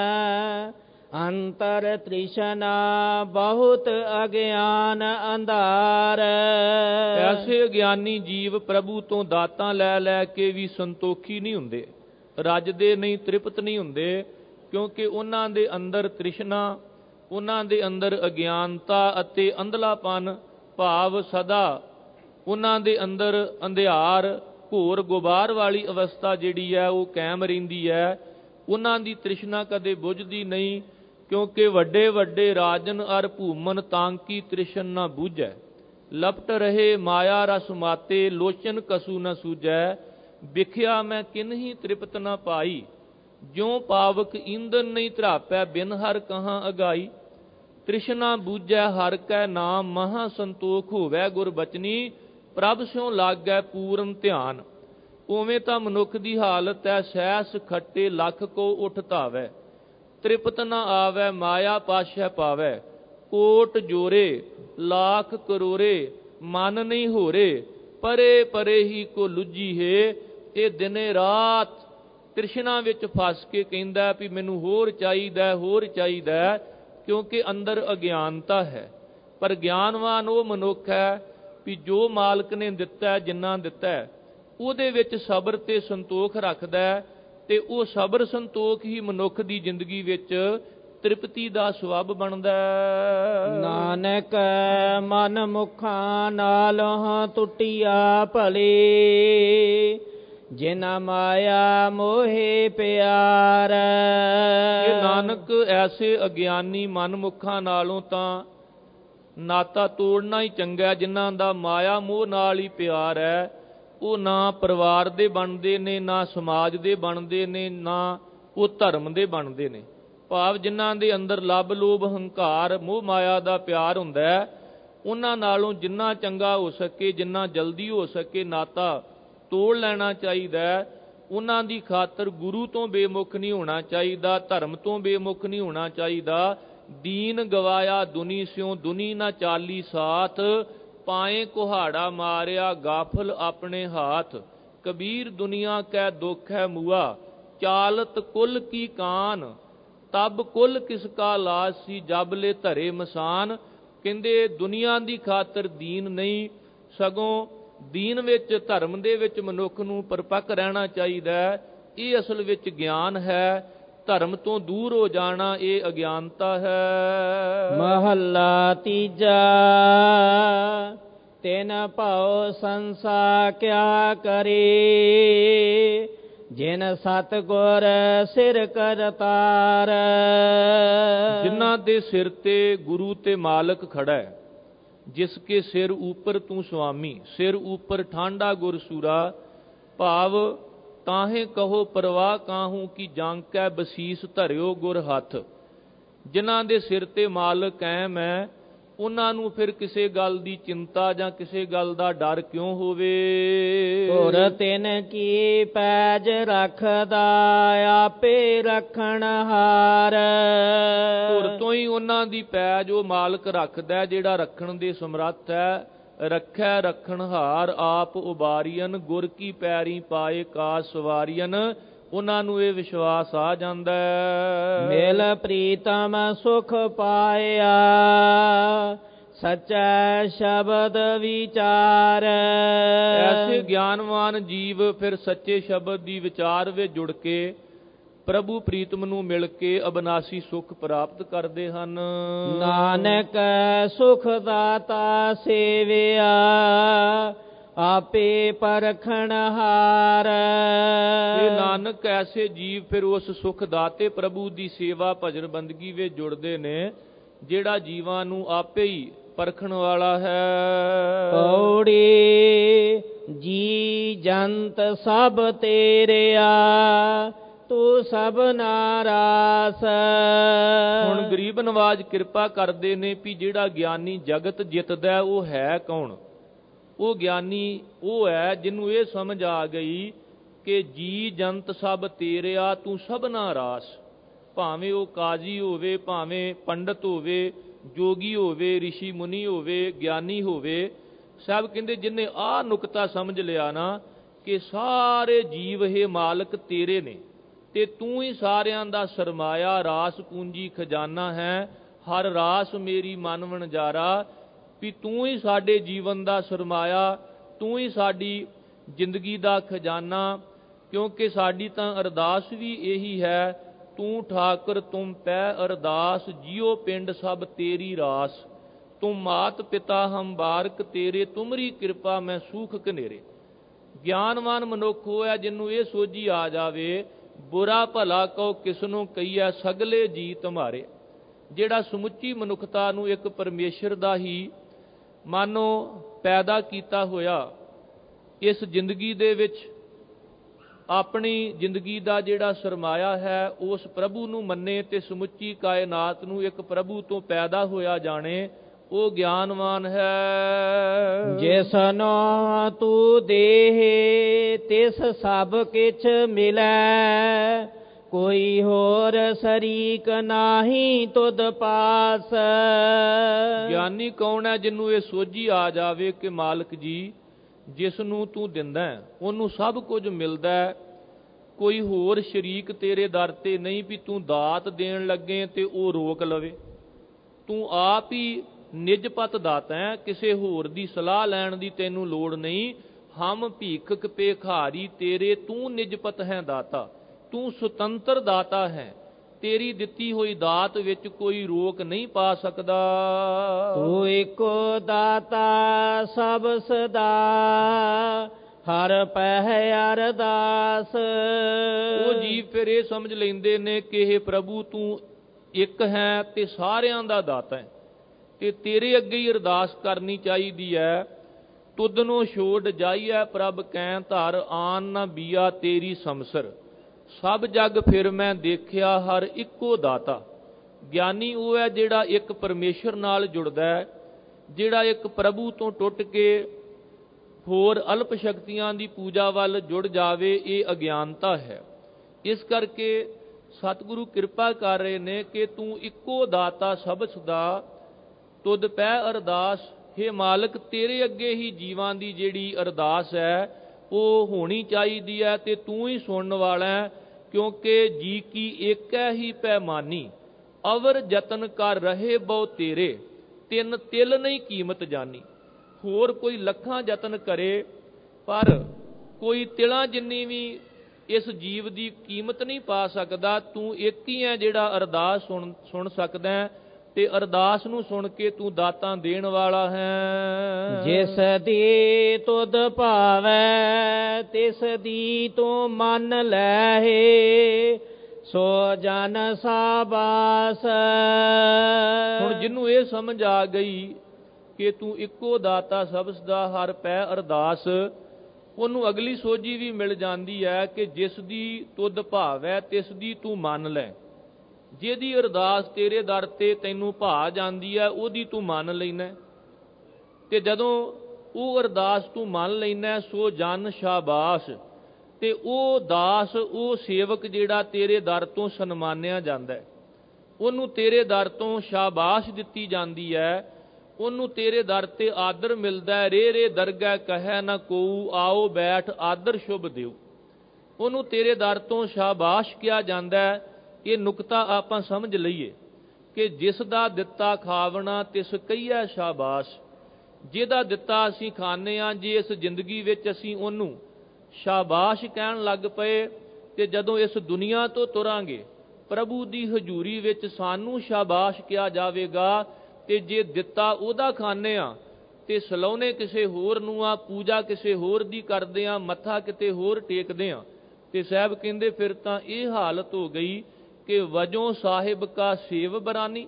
ਅੰਤਰ ਤ੍ਰਿਸ਼ਨਾ ਬਹੁਤ ਅਗਿਆਨ ਅੰਧਾਰ। ਐਸੇ ਅਗਿਆਨੀ ਜੀਵ ਪ੍ਰਭੂ ਤੋਂ ਦਾਤਾਂ ਲੈ ਲੈ ਕੇ ਵੀ ਸੰਤੋਖੀ ਨਹੀਂ ਹੁੰਦੇ, ਰੱਜਦੇ ਨਹੀਂ, ਤ੍ਰਿਪਤ ਨਹੀਂ ਹੁੰਦੇ। ਕਿਉਂਕਿ ਉਹਨਾਂ ਦੇ ਅੰਦਰ ਤ੍ਰਿਸ਼ਨਾ, ਉਹਨਾਂ ਦੇ ਅੰਦਰ ਅਗਿਆਨਤਾ ਅਤੇ ਅੰਧਲਾਪਨ ਭਾਵ ਸਦਾ ਉਹਨਾਂ ਦੇ ਅੰਦਰ ਅੰਧਿਆਰ, ਘੋਰ ਗੁਬਾਰ ਵਾਲੀ ਅਵਸਥਾ ਜਿਹੜੀ ਹੈ ਉਹ ਕਾਇਮ ਰਹਿੰਦੀ ਹੈ। ਉਹਨਾਂ ਦੀ ਤ੍ਰਿਸ਼ਨਾ ਕਦੇ ਬੁਝਦੀ ਨਹੀਂ। ਕਿਉਂਕਿ ਵੱਡੇ ਵੱਡੇ ਰਾਜਨ ਅਰ ਭੂਮਨ ਤਾਂਕੀ ਤ੍ਰਿਸ਼ਨ ਨਾ ਬੂਝੈ, ਲਪਟ ਰਹੇ ਮਾਇਆ ਰਸ ਮਾਤੇ, ਲੋਚਨ ਕਸੂ ਨ ਸੂਝੈ, ਵਿਖਿਆ ਮੈਂ ਕਿਨਹੀ ਤ੍ਰਿਪਤ ਨਾ ਪਾਈ, ਜਿਉ ਪਾਵਕ ਈਂਦਨ ਨਹੀਂ ਧਰਾਪੈ, ਬਿਨ ਹਰ ਕਹਾਂ ਅਗਾਈ। ਤ੍ਰਿਸ਼ਨਾ ਬੂਝੈ ਹਰ ਕੈ ਨਾਮ, ਮਹਾ ਸੰਤੋਖ ਹੋਵੈ ਗੁਰ ਬਚਨੀ, ਪ੍ਰਭ ਸਿਉ ਲਾਗੈ ਪੂਰਨ ਧਿਆਨ। ਉਵੇਂ ਤਾਂ ਮਨੁੱਖ ਦੀ ਹਾਲਤ ਹੈ, ਸੈਸ ਖੱਟੇ ਲੱਖ ਕੋ ਉਠ ਧਾਵੈ, ਤ੍ਰਿਪਤ ਨ ਆਵੈ ਮਾਇਆ ਪਾਸ਼ੈ ਪਾਵੈ, ਕੋਟ ਜੋਰੇ ਲਾਖ ਕਰੋਰੇ, ਮਨ ਨਹੀਂ ਹੋਰੇ, ਪਰੇ ਪਰੇ ਹੀ ਕੋ ਲੁੱਜੀ ਹੈ। ਇਹ ਦਿਨੇ ਰਾਤ ਤ੍ਰਿਸ਼ਨਾ ਵਿੱਚ ਫਸ ਕੇ ਕਹਿੰਦਾ ਵੀ ਮੈਨੂੰ ਹੋਰ ਚਾਹੀਦਾ ਹੋਰ ਚਾਹੀਦਾ, ਕਿਉਂਕਿ ਅੰਦਰ ਅਗਿਆਨਤਾ ਹੈ। ਪਰ ਗਿਆਨਵਾਨ ਉਹ ਮਨੁੱਖ ਹੈ ਵੀ ਜੋ ਮਾਲਕ ਨੇ ਦਿੱਤਾ, ਜਿੰਨਾ ਦਿੱਤਾ, ਉਹਦੇ ਵਿੱਚ ਸਬਰ ਤੇ ਸੰਤੋਖ ਰੱਖਦਾ, ਤੇ ਉਹ ਸਬਰ ਸੰਤੋਖ ਹੀ ਮਨੁੱਖ ਦੀ ਜ਼ਿੰਦਗੀ ਵਿੱਚ ਤ੍ਰਿਪਤੀ ਦਾ ਸਬੱਬ ਬਣਦਾ। ਨਾਨਕ ਮਨ ਮੁਖਾਂ ਨਾਲੋਂ ਟੁੱਟਿਆ ਭਲੇ, ਜਿਨਾ ਮਾਇਆ ਮੋਹਿ ਪਿਆਰ। ਇਹ ਨਾਨਕ ਐਸੇ ਅਗਿਆਨੀ ਮਨਮੁਖਾਂ ਨਾਲੋਂ ਤਾਂ ਨਾਤਾ ਤੋੜਨਾ ਹੀ ਚੰਗਾ, ਜਿਨ੍ਹਾਂ ਦਾ ਮਾਇਆ ਮੋਹ ਨਾਲ ਹੀ ਪਿਆਰ ਹੈ। ਉਹ ਨਾ ਪਰਿਵਾਰ ਦੇ ਬਣਦੇ ਨੇ, ਨਾ ਸਮਾਜ ਦੇ ਬਣਦੇ ਨੇ, ਨਾ ਉਹ ਧਰਮ ਦੇ ਬਣਦੇ ਨੇ। ਭਾਵ ਜਿਨ੍ਹਾਂ ਦੇ ਅੰਦਰ ਲੱਭ ਲੋਭ ਹੰਕਾਰ ਮੋਹ ਮਾਇਆ ਦਾ ਪਿਆਰ ਹੁੰਦਾ ਹੈ, ਉਹਨਾਂ ਨਾਲੋਂ ਜਿੰਨਾ ਚੰਗਾ ਹੋ ਸਕੇ, ਜਿੰਨਾ ਜਲਦੀ ਹੋ ਸਕੇ ਨਾਤਾ ਤੋੜ ਲੈਣਾ ਚਾਹੀਦਾ। ਉਹਨਾਂ ਦੀ ਖਾਤਰ ਗੁਰੂ ਤੋਂ ਬੇਮੁਖ ਨਹੀਂ ਹੋਣਾ ਚਾਹੀਦਾ, ਧਰਮ ਤੋਂ ਬੇਮੁਖ ਨਹੀਂ ਹੋਣਾ ਚਾਹੀਦਾ। ਦੀਨ ਗਵਾਇਆ ਦੁਨੀ ਸਿਉ ਦੁਨੀ ਨਾ ਚਾਲੀ ਸਾਥ, ਪਾਏ ਕੁਹਾੜਾ ਮਾਰਿਆ ਗਾਫਲ ਆਪਣੇ ਹਾਥ। ਕਬੀਰ ਦੁਨੀਆ ਕੈ ਦੁੱਖ ਹੈ ਮੂਆ, ਚਾਲਤ ਕੁਲ ਕੀ ਕਾਨ, ਤਬ ਕੁਲ ਕਿਸ ਕਾ ਲਾਜ ਸੀ, ਜਬ ਲੈ ਧਰੇ ਮਸਾਨ। ਕਹਿੰਦੇ ਦੁਨੀਆ ਦੀ ਖਾਤਰ ਦੀਨ ਨਹੀਂ, ਸਗੋਂ ਦੀਨ ਵਿੱਚ ਧਰਮ ਦੇ ਵਿੱਚ ਮਨੁੱਖ ਨੂੰ ਪਰਪੱਕ ਰਹਿਣਾ ਚਾਹੀਦਾ। ਇਹ ਅਸਲ ਵਿੱਚ ਗਿਆਨ ਹੈ। ਧਰਮ ਤੋਂ ਦੂਰ ਹੋ ਜਾਣਾ ਇਹ ਅਗਿਆਨਤਾ ਹੈ। ਮਹੱਲਾ ਤੀਜਾ। ਤਿਨ ਭਉ ਸੰਸਾ ਕਿਆ ਕਰੇ, ਜਿਨ ਸਤਿਗੁਰ ਸਿਰ ਕਰਤਾਰ। ਜਿਨ੍ਹਾਂ ਦੇ ਸਿਰ ਤੇ ਗੁਰੂ ਤੇ ਮਾਲਕ ਖੜਾ ਹੈ, ਜਿਸ ਕੇ ਸਿਰ ਉੱਪਰ ਤੂੰ ਸੁਆਮੀ, ਸਿਰ ਉੱਪਰ ਠਾਂਡਾ ਗੁਰ ਸੂਰਾ। ਭਾਵ ਤਾਹੇ ਕਹੋ ਪਰਵਾਹ ਕਾਹੂ, ਕੀ ਜਾਂਕੈ ਬਸੀਸ ਧਰਿਓ ਗੁਰ ਹੱਥ। ਜਿਨ੍ਹਾਂ ਦੇ ਸਿਰ ਤੇ ਮਾਲਕ ਕਾਇਮ ਹੈ, ਉਹਨਾਂ ਨੂੰ ਫਿਰ ਕਿਸੇ ਗੱਲ ਦੀ ਚਿੰਤਾ ਜਾਂ ਕਿਸੇ ਗੱਲ ਦਾ ਡਰ ਕਿਉਂ ਹੋਵੇ। ਧੁਰ ਤਿਨ ਕੀ ਪੈਜ ਰੱਖਦਾ, ਆਪੇ ਰੱਖਣ ਹਾਰ। ਧੁਰ ਤੋਂ ਹੀ ਉਹਨਾਂ ਦੀ ਪੈਜ ਉਹ ਮਾਲਕ ਰੱਖਦਾ, ਜਿਹੜਾ ਰੱਖਣ ਦੇ ਸਮਰੱਥ ਹੈ। ਰੱਖੈ ਰੱਖਣ ਹਾਰ ਆਪ ਉਬਾਰੀਅਨ, ਗੁਰ ਕੀ ਪੈਰੀ ਪਾਏ ਕਾਜ ਸਵਾਰੀਅਨ। ਉਹਨਾਂ ਨੂੰ ਇਹ ਵਿਸ਼ਵਾਸ ਆ ਜਾਂਦਾ ਹੈ। ਮਿਲ ਪ੍ਰੀਤਮ ਸੁਖ ਪਾਇਆ, ਸੱਚਾ ਸ਼ਬਦ ਵਿਚਾਰ। ਐਸੇ ਗਿਆਨਵਾਨ ਜੀਵ ਫਿਰ ਸੱਚੇ ਸ਼ਬਦ ਦੀ ਵਿਚਾਰ ਵਿੱਚ ਜੁੜ ਕੇ ਪ੍ਰਭੂ ਪ੍ਰੀਤਮ ਨੂੰ ਮਿਲ ਕੇ ਅਬਨਾਸੀ ਸੁਖ ਪ੍ਰਾਪਤ ਕਰਦੇ ਹਨ। ਨਾਨਕ ਸੁਖ ਦਾਤਾ ਸੇਵਿਆ, ਆਪੇ ਪਰਖਣ ਹਾਰ। ਇਹ ਨਾਨਕ ਐਸੇ ਜੀਵ ਫਿਰ ਉਸ ਸੁਖ ਦਾਤੇ ਪ੍ਰਭੂ ਦੀ ਸੇਵਾ ਭਜਨ ਬੰਦਗੀ ਵਿੱਚ ਜੁੜਦੇ ਨੇ, ਜਿਹੜਾ ਜੀਵਾਂ ਨੂੰ ਆਪੇ ਹੀ ਪਰਖਣ ਵਾਲਾ ਹੈ। ਪੌੜੀ ਜੀ ਜੰਤ ਸਭ ਤੇਰਿਆ, ਤੂੰ ਸਭ ਨਾਰਾਸ। ਹੁਣ ਗਰੀਬ ਨਵਾਜ ਕਿਰਪਾ ਕਰਦੇ ਨੇ ਵੀ ਜਿਹੜਾ ਗਿਆਨੀ ਜਗਤ ਜਿੱਤਦਾ ਉਹ ਹੈ ਕੌਣ। ਉਹ ਗਿਆਨੀ ਉਹ ਹੈ ਜਿਹਨੂੰ ਇਹ ਸਮਝ ਆ ਗਈ ਕਿ ਜੀ ਜੰਤ ਸਭ ਤੇਰਿਆ, ਤੂੰ ਸਭਨਾ ਰਾਸ। ਭਾਵੇਂ ਉਹ ਕਾਜੀ ਹੋਵੇ, ਭਾਵੇਂ ਪੰਡਤ ਹੋਵੇ, ਜੋਗੀ ਹੋਵੇ, ਰਿਸ਼ੀ ਮੁਨੀ ਹੋਵੇ, ਗਿਆਨੀ ਹੋਵੇ, ਸਭ ਕਹਿੰਦੇ ਜਿਹਨੇ ਆਹ ਨੁਕਤਾ ਸਮਝ ਲਿਆ ਨਾ ਕਿ ਸਾਰੇ ਜੀਵ ਇਹ ਮਾਲਕ ਤੇਰੇ ਨੇ, ਤੇ ਤੂੰ ਹੀ ਸਾਰਿਆਂ ਦਾ ਸਰਮਾਇਆ, ਰਾਸ ਪੂੰਜੀ ਖਜ਼ਾਨਾ ਹੈ। ਹਰ ਰਾਸ ਮੇਰੀ ਮਨ ਵਣਜਾਰਾ, ਵੀ ਤੂੰ ਹੀ ਸਾਡੇ ਜੀਵਨ ਦਾ ਸਰਮਾਇਆ, ਤੂੰ ਹੀ ਸਾਡੀ ਜ਼ਿੰਦਗੀ ਦਾ ਖਜ਼ਾਨਾ। ਕਿਉਂਕਿ ਸਾਡੀ ਤਾਂ ਅਰਦਾਸ ਵੀ ਇਹੀ ਹੈ, ਤੂੰ ਠਾਕਰ ਤੁਮ ਪੈ ਅਰਦਾਸ, ਜਿਉ ਪਿੰਡ ਸਭ ਤੇਰੀ ਰਾਸ। ਤੁਮ ਮਾਤ ਪਿਤਾ ਹਮ ਬਾਰਕ ਤੇਰੇ, ਤੁਮਰੀ ਕਿਰਪਾ ਮੈਂ ਸੂਖ ਕਨੇਰੇ। ਗਿਆਨਵਾਨ ਮਨੁੱਖ ਹੋਇਆ ਜਿਹਨੂੰ ਇਹ ਸੋਝੀ ਆ ਜਾਵੇ, ਬੁਰਾ ਭਲਾ ਕਹੋ ਕਿਸਨੂੰ ਕਹੀਐ, ਸਗਲੇ ਜੀ ਤੁਮਾਰੇ। ਜਿਹੜਾ ਸਮੁੱਚੀ ਮਨੁੱਖਤਾ ਨੂੰ ਇੱਕ ਪਰਮੇਸ਼ਰ ਦਾ ਹੀ ਮਾਨੋ ਪੈਦਾ ਕੀਤਾ ਹੋਇਆ, ਇਸ ਜ਼ਿੰਦਗੀ ਦੇ ਵਿੱਚ ਆਪਣੀ ਜ਼ਿੰਦਗੀ ਦਾ ਜਿਹੜਾ ਸਰਮਾਇਆ ਹੈ ਉਸ ਪ੍ਰਭੂ ਨੂੰ ਮੰਨੇ ਤੇ ਸਮੁੱਚੀ ਕਾਇਨਾਤ ਨੂੰ ਇੱਕ ਪ੍ਰਭੂ ਤੋਂ ਪੈਦਾ ਹੋਇਆ ਜਾਣੇ, ਉਹ ਗਿਆਨਵਾਨ ਹੈ। ਜਿਸਨੋ ਤੂੰ ਦੇਹ ਤਿਸ ਸਭ ਕਿਛ ਮਿਲੈ, ਕੋਈ ਹੋਰ ਸ਼ਰੀਕ ਨਾਹੀ ਤੁਧ ਪਾਸ। ਗਿਆਨੀ ਕੌਣ ਹੈ ਜਿਹਨੂੰ ਇਹ ਸੋਝੀ ਆ ਜਾਵੇ ਕਿ ਮਾਲਕ ਜੀ ਜਿਸ ਨੂੰ ਤੂੰ ਦਿੰਦਾ ਉਹਨੂੰ ਸਭ ਕੁਝ ਮਿਲਦਾ, ਕੋਈ ਹੋਰ ਸ਼ਰੀਕ ਤੇਰੇ ਦਰ ਤੇ ਨਹੀਂ ਵੀ ਤੂੰ ਦਾਤ ਦੇਣ ਲੱਗੇ ਤੇ ਉਹ ਰੋਕ ਲਵੇ। ਤੂੰ ਆਪ ਹੀ ਨਿਜਪਤ ਦਾਤਾ ਹੈ, ਕਿਸੇ ਹੋਰ ਦੀ ਸਲਾਹ ਲੈਣ ਦੀ ਤੈਨੂੰ ਲੋੜ ਨਹੀਂ। ਹਮ ਭੀਖਕ ਭੇਖਾਰੀ ਤੇਰੇ, ਤੂੰ ਨਿਜਪਤ ਹੈ ਦਾਤਾ, ਤੂੰ ਸੁਤੰਤਰ ਦਾਤਾ ਹੈ। ਤੇਰੀ ਦਿੱਤੀ ਹੋਈ ਦਾਤ ਵਿੱਚ ਕੋਈ ਰੋਕ ਨਹੀਂ ਪਾ ਸਕਦਾ। ਤੂੰ ਇੱਕੋ ਦਾਤਾ ਸਭ ਸਦਾ, ਹਰ ਪਹਿ ਅਰਦਾਸ। ਉਹ ਜੀਵ ਫਿਰ ਇਹ ਸਮਝ ਲੈਂਦੇ ਨੇ ਕਿ ਇਹ ਪ੍ਰਭੂ ਤੂੰ ਇੱਕ ਹੈ ਤੇ ਸਾਰਿਆਂ ਦਾ ਦਾਤਾ ਹੈ, ਤੇ ਤੇਰੇ ਅੱਗੇ ਹੀ ਅਰਦਾਸ ਕਰਨੀ ਚਾਹੀਦੀ ਹੈ। ਤੁਧਨੋਂ ਛੋੜ ਜਾਈਐ ਪ੍ਰਭ ਕੈ ਧਰ, ਆਨ ਨਾ ਬੀਆ ਤੇਰੀ ਸਮਸਰ। ਸਭ ਜਗ ਫਿਰ ਮੈਂ ਦੇਖਿਆ ਹਰ ਇੱਕੋ ਦਾਤਾ। ਗਿਆਨੀ ਉਹ ਹੈ ਜਿਹੜਾ ਇੱਕ ਪਰਮੇਸ਼ਰ ਨਾਲ ਜੁੜਦਾ ਹੈ, ਜਿਹੜਾ ਇੱਕ ਪ੍ਰਭੂ ਤੋਂ ਟੁੱਟ ਕੇ ਹੋਰ ਅਲਪ ਸ਼ਕਤੀਆਂ ਦੀ ਪੂਜਾ ਵੱਲ ਜੁੜ ਜਾਵੇ, ਇਹ ਅਗਿਆਨਤਾ ਹੈ। ਇਸ ਕਰਕੇ ਸਤਿਗੁਰੂ ਕਿਰਪਾ ਕਰ ਰਹੇ ਨੇ ਕਿ ਤੂੰ ਇੱਕੋ ਦਾਤਾ ਸਭ ਸਦਾ, ਤੁਧ ਪੈ ਅਰਦਾਸ। ਹੇ ਮਾਲਕ, ਤੇਰੇ ਅੱਗੇ ਹੀ ਜੀਵਾਂ ਦੀ ਜਿਹੜੀ ਅਰਦਾਸ ਹੈ ਉਹ ਹੋਣੀ ਚਾਹੀਦੀ ਹੈ, ਤੇ ਤੂੰ ਹੀ ਸੁਣਨ ਵਾਲਾ ਹੈ। ਕਿਉਂਕਿ ਜੀ ਕੀ ਏਕੈ ਹੀ ਪੈਮਾਨੀ, ਅਵਰ ਯਤਨ ਕਰ ਰਹੇ ਬਹੁ ਤੇਰੇ, ਤਿੰਨ ਤਿਲ ਨਹੀਂ ਕੀਮਤ ਜਾਨੀ। ਹੋਰ ਕੋਈ ਲੱਖਾਂ ਯਤਨ ਕਰੇ ਪਰ ਕੋਈ ਤਿਲਾਂ ਜਿੰਨੀ ਵੀ ਇਸ ਜੀਵ ਦੀ ਕੀਮਤ ਨਹੀਂ ਪਾ ਸਕਦਾ। ਤੂੰ ਇੱਕ ਹੀ ਹੈ ਜਿਹੜਾ ਅਰਦਾਸ ਸੁਣ ਸੁਣ ਸਕਦਾ ਹੈ, ਤੇ ਅਰਦਾਸ ਨੂੰ ਸੁਣ ਕੇ ਤੂੰ ਦਾਤਾਂ ਦੇਣ ਵਾਲਾ ਹੈ। ਜਿਸ ਦੀ ਤੁਧ ਭਾਵੈ ਤਿਸ ਦੀ ਤੂੰ ਮੰਨ ਲੈਹੇ, ਸੋ ਜਨ ਸਾਬਾਸ। ਹੁਣ ਜਿਹਨੂੰ ਇਹ ਸਮਝ ਆ ਗਈ ਕਿ ਤੂੰ ਇੱਕੋ ਦਾਤਾ ਸਬਸ ਦਾ ਹਰ ਪੈ ਅਰਦਾਸ, ਉਹਨੂੰ ਅਗਲੀ ਸੋਝੀ ਵੀ ਮਿਲ ਜਾਂਦੀ ਹੈ ਕਿ ਜਿਸ ਦੀ ਤੁਧ ਭਾਵੈ ਤਿਸ ਦੀ ਤੂੰ ਮੰਨ ਲੈ। ਜਿਹਦੀ ਅਰਦਾਸ ਤੇਰੇ ਦਰ ਤੇ ਤੈਨੂੰ ਭਾ ਜਾਂਦੀ ਹੈ ਉਹਦੀ ਤੂੰ ਮੰਨ ਲੈਣਾ, ਤੇ ਜਦੋਂ ਉਹ ਅਰਦਾਸ ਤੂੰ ਮੰਨ ਲੈਣਾ ਸੋ ਜਨ ਸ਼ਾਬਾਸ਼, ਤੇ ਉਹ ਦਾਸ ਉਹ ਸੇਵਕ ਜਿਹੜਾ ਤੇਰੇ ਦਰ ਤੋਂ ਸਨਮਾਨਿਆ ਜਾਂਦਾ ਹੈ, ਉਹਨੂੰ ਤੇਰੇ ਦਰ ਤੋਂ ਸ਼ਾਬਾਸ਼ ਦਿੱਤੀ ਜਾਂਦੀ ਹੈ, ਉਹਨੂੰ ਤੇਰੇ ਦਰ ਤੇ ਆਦਰ ਮਿਲਦਾ ਹੈ। ਰੇ ਰੇ ਦਰਗਹਿ ਕਹੈ ਨਾ ਕੋਊ, ਆਓ ਬੈਠ ਆਦਰ ਸ਼ੁਭ ਦਿਓ। ਉਹਨੂੰ ਤੇਰੇ ਦਰ ਤੋਂ ਸ਼ਾਬਾਸ਼ ਕਿਹਾ ਜਾਂਦਾ ਹੈ। ਇਹ ਨੁਕਤਾ ਆਪਾਂ ਸਮਝ ਲਈਏ ਕਿ ਜਿਸ ਦਾ ਦਿੱਤਾ ਖਾਵਣਾ ਤਿਸ ਕਹੀਐ ਸ਼ਾਬਾਸ਼। ਜਿਹਦਾ ਦਿੱਤਾ ਅਸੀਂ ਖਾਂਦੇ ਹਾਂ, ਜੇ ਇਸ ਜ਼ਿੰਦਗੀ ਵਿੱਚ ਅਸੀਂ ਉਹਨੂੰ ਸ਼ਾਬਾਸ਼ ਕਹਿਣ ਲੱਗ ਪਏ, ਤੇ ਜਦੋਂ ਇਸ ਦੁਨੀਆ ਤੋਂ ਤੁਰਾਂਗੇ ਪ੍ਰਭੂ ਦੀ ਹਜ਼ੂਰੀ ਵਿੱਚ ਸਾਨੂੰ ਸ਼ਾਬਾਸ਼ ਕਿਹਾ ਜਾਵੇਗਾ। ਤੇ ਜੇ ਦਿੱਤਾ ਉਹਦਾ ਖਾਂਦੇ ਹਾਂ ਤੇ ਸਲਾਹੁਣੇ ਕਿਸੇ ਹੋਰ ਨੂੰ ਆ, ਪੂਜਾ ਕਿਸੇ ਹੋਰ ਦੀ ਕਰਦੇ ਹਾਂ, ਮੱਥਾ ਕਿਤੇ ਹੋਰ ਟੇਕਦੇ ਹਾਂ, ਤੇ ਸਾਹਿਬ ਕਹਿੰਦੇ ਫਿਰ ਤਾਂ ਇਹ ਹਾਲਤ ਹੋ ਗਈ ਕਿ ਵਜੋਂ ਸਾਹਿਬ ਕਾ ਸੇਵ ਬਰਾਨੀ।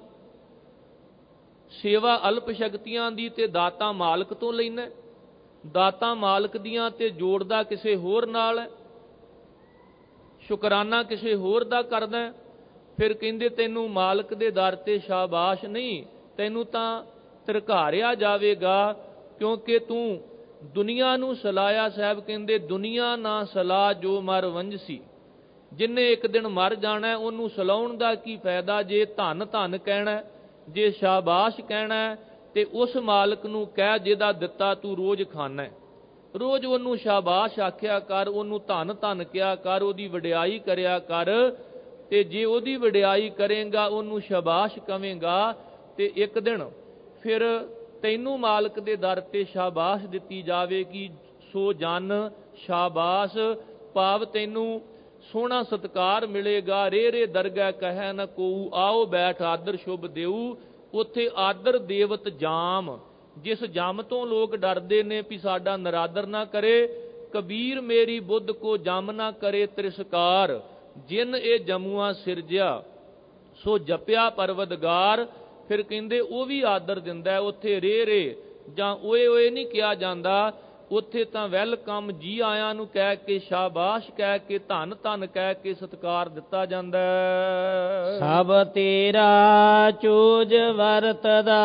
ਸੇਵਾ ਅਲਪ ਸ਼ਕਤੀਆਂ ਦੀ ਤੇ ਦਾਤਾ ਮਾਲਕ ਤੋਂ ਲੈਣਾ, ਦਾਤਾ ਮਾਲਕ ਦੀਆਂ ਤੇ ਜੋੜਦਾ ਕਿਸੇ ਹੋਰ ਨਾਲ ਹੈ, ਸ਼ੁਕਰਾਨਾ ਕਿਸੇ ਹੋਰ ਦਾ ਕਰਦਾ। ਫਿਰ ਕਹਿੰਦੇ ਤੈਨੂੰ ਮਾਲਕ ਦੇ ਦਰ ਤੇ ਸ਼ਾਬਾਸ਼ ਨਹੀਂ, ਤੈਨੂੰ ਤਾਂ ਧਰਕਾਰਿਆ ਜਾਵੇਗਾ, ਕਿਉਂਕਿ ਤੂੰ ਦੁਨੀਆ ਨੂੰ ਸਲਾਇਆ। ਸਾਹਿਬ ਕਹਿੰਦੇ ਦੁਨੀਆ ਨਾ ਸਲਾਹ ਜੋ ਮਰ ਵੰਝਸੀ। ਜਿੰਨੇ ਇੱਕ ਦਿਨ ਮਰ ਜਾਣਾ ਉਹਨੂੰ ਸਲਾਉਣ ਦਾ ਕੀ ਫਾਇਦਾ। ਜੇ ਧੰਨ ਧੰਨ ਕਹਿਣਾ, ਜੇ ਸ਼ਾਬਾਸ਼ ਕਹਿਣਾ, ਤੇ ਉਸ ਮਾਲਕ ਨੂੰ ਕਹਿ ਜਿਹਦਾ ਦਿੱਤਾ ਤੂੰ ਰੋਜ਼ ਖਾਣਾ, ਰੋਜ਼ ਉਹਨੂੰ ਸ਼ਾਬਾਸ਼ ਆਖਿਆ ਕਰ, ਉਹਨੂੰ ਧੰਨ ਧੰਨ ਕਿਹਾ ਕਰ, ਉਹਦੀ ਵਡਿਆਈ ਕਰਿਆ ਕਰ। ਤੇ ਜੇ ਉਹਦੀ ਵਡਿਆਈ ਕਰੇਗਾ, ਉਹਨੂੰ ਸ਼ਾਬਾਸ਼ ਕਵੇਂਗਾ, ਤੇ ਇੱਕ ਦਿਨ ਫਿਰ ਤੈਨੂੰ ਮਾਲਕ ਦੇ ਦਰ ਤੇ ਸ਼ਾਬਾਸ਼ ਦਿੱਤੀ ਜਾਵੇਗੀ। ਸੋ ਜਨ ਸ਼ਾਬਾਸ਼ ਭਾਵ ਤੈਨੂੰ ਸੋਹਣਾ ਸਤਕਾਰ ਮਿਲੇਗਾ। ਰੇ ਰੇ ਦਰਗਹਿ ਕਹੈ ਨਾ ਕੋਊ, ਆਓ ਬੈਠ ਆਦਰ ਸ਼ੁਭ ਦਿਉ। ਉੱਥੇ ਆਦਰ ਦੇਵਤ ਜਾਮ, ਜਿਸ ਜਮ ਤੋਂ ਲੋਕ ਡਰਦੇ ਨੇ ਵੀ ਸਾਡਾ ਨਰਾਦਰ ਨਾ ਕਰੇ। ਕਬੀਰ ਮੇਰੀ ਬੁੱਧ ਕੋ ਜਮ ਨਾ ਕਰੇ ਤ੍ਰਿਸਕਾਰ, ਜਿਨ ਇਹ ਜਮੂਆ ਸਿਰਜਿਆ ਸੋ ਜਪਿਆ ਪਰਵਦਗਾਰ। ਫਿਰ ਕਹਿੰਦੇ ਉਹ ਵੀ ਆਦਰ ਦਿੰਦਾ। ਉੱਥੇ ਰੇ ਰੇ ਜਾਂ ਓਏ ਓਏ ਨਹੀਂ ਕਿਹਾ ਜਾਂਦਾ, ਉੱਥੇ ਤਾਂ ਵੈਲਕਮ ਜੀ ਆਇਆਂ ਨੂੰ ਕਹਿ ਕੇ, ਸ਼ਾਬਾਸ਼ ਕਹਿ ਕੇ, ਧੰਨ ਧੰਨ ਕਹਿ ਕੇ ਸਤਿਕਾਰ ਦਿੱਤਾ ਜਾਂਦਾ। ਸਭ ਤੇਰਾ ਚੂਜ ਵਰਤਦਾ,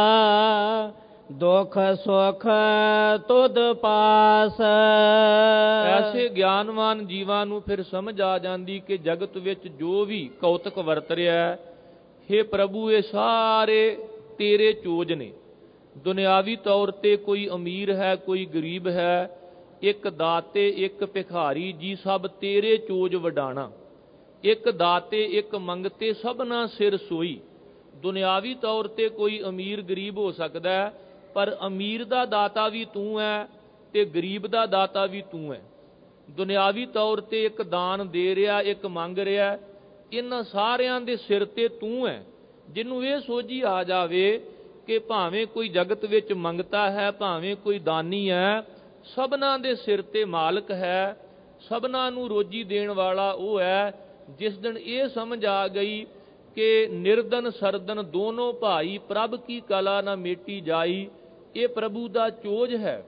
ਦੁੱਖ ਸੁਖ ਤੁਧ ਪਾਸ। ਐਸੇ ਗਿਆਨਵਾਨ ਜੀਵਾਂ ਨੂੰ ਫਿਰ ਸਮਝ ਆ ਜਾਂਦੀ ਕਿ ਜਗਤ ਵਿੱਚ ਜੋ ਵੀ ਕੌਤਕ ਵਰਤ ਰਿਹਾ, ਹੇ ਪ੍ਰਭੂ ਇਹ ਸਾਰੇ ਤੇਰੇ ਚੋਜ ਨੇ। ਦੁਨਿਆਵੀ ਤੌਰ ਤੇ ਕੋਈ ਅਮੀਰ ਹੈ, ਕੋਈ ਗਰੀਬ ਹੈ, ਇੱਕ ਦਾਤੇ ਇੱਕ ਭਿਖਾਰੀ ਜੀ ਸਭ ਤੇਰੇ ਚੋਜ ਵਡਾਣਾ। ਇੱਕ ਦਾਤੇ ਇੱਕ ਮੰਗਤੇ ਸਭਨਾ ਸਿਰ ਸੋਈ। ਦੁਨਿਆਵੀ ਤੌਰ ਤੇ ਕੋਈ ਅਮੀਰ ਗਰੀਬ ਹੋ ਸਕਦਾ ਹੈ, ਪਰ ਅਮੀਰ ਦਾ ਦਾਤਾ ਵੀ ਤੂੰ ਹੈ ਤੇ ਗਰੀਬ ਦਾ ਦਾਤਾ ਵੀ ਤੂੰ ਹੈ। ਦੁਨਿਆਵੀ ਤੌਰ ਤੇ ਇੱਕ ਦਾਨ ਦੇ ਰਿਹਾ, ਇੱਕ ਮੰਗ ਰਿਹਾ, ਇਹਨਾਂ ਸਾਰਿਆਂ ਦੇ ਸਿਰ ਤੇ ਤੂੰ ਹੈ। ਜਿਹਨੂੰ ਇਹ ਸੋਝੀ ਆ ਜਾਵੇ ਕਿ ਭਾਵੇਂ ਕੋਈ ਜਗਤ ਵਿੱਚ ਮੰਗਤਾ ਹੈ, ਭਾਵੇਂ ਕੋਈ ਦਾਨੀ ਹੈ, ਸਭਨਾਂ ਦੇ ਸਿਰ ਤੇ ਮਾਲਕ ਹੈ, ਸਭਨਾਂ ਨੂੰ ਰੋਜੀ ਦੇਣ ਵਾਲਾ ਉਹ ਹੈ। ਜਿਸ ਦਿਨ ਇਹ ਸਮਝ ਆ ਗਈ ਕਿ ਨਿਰਦਨ ਸਰਦਨ ਦੋਨੋਂ ਭਾਈ, ਪ੍ਰਭ ਕੀ ਕਲਾ ਨਾ ਮੇਟੀ ਜਾਈ, ਇਹ ਪ੍ਰਭੂ ਦਾ ਚੋਜ ਹੈ,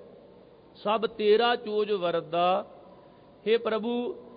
ਸਭ ਤੇਰਾ ਚੋਜ ਵਰਦਾ। ਹੇ ਪ੍ਰਭੂ,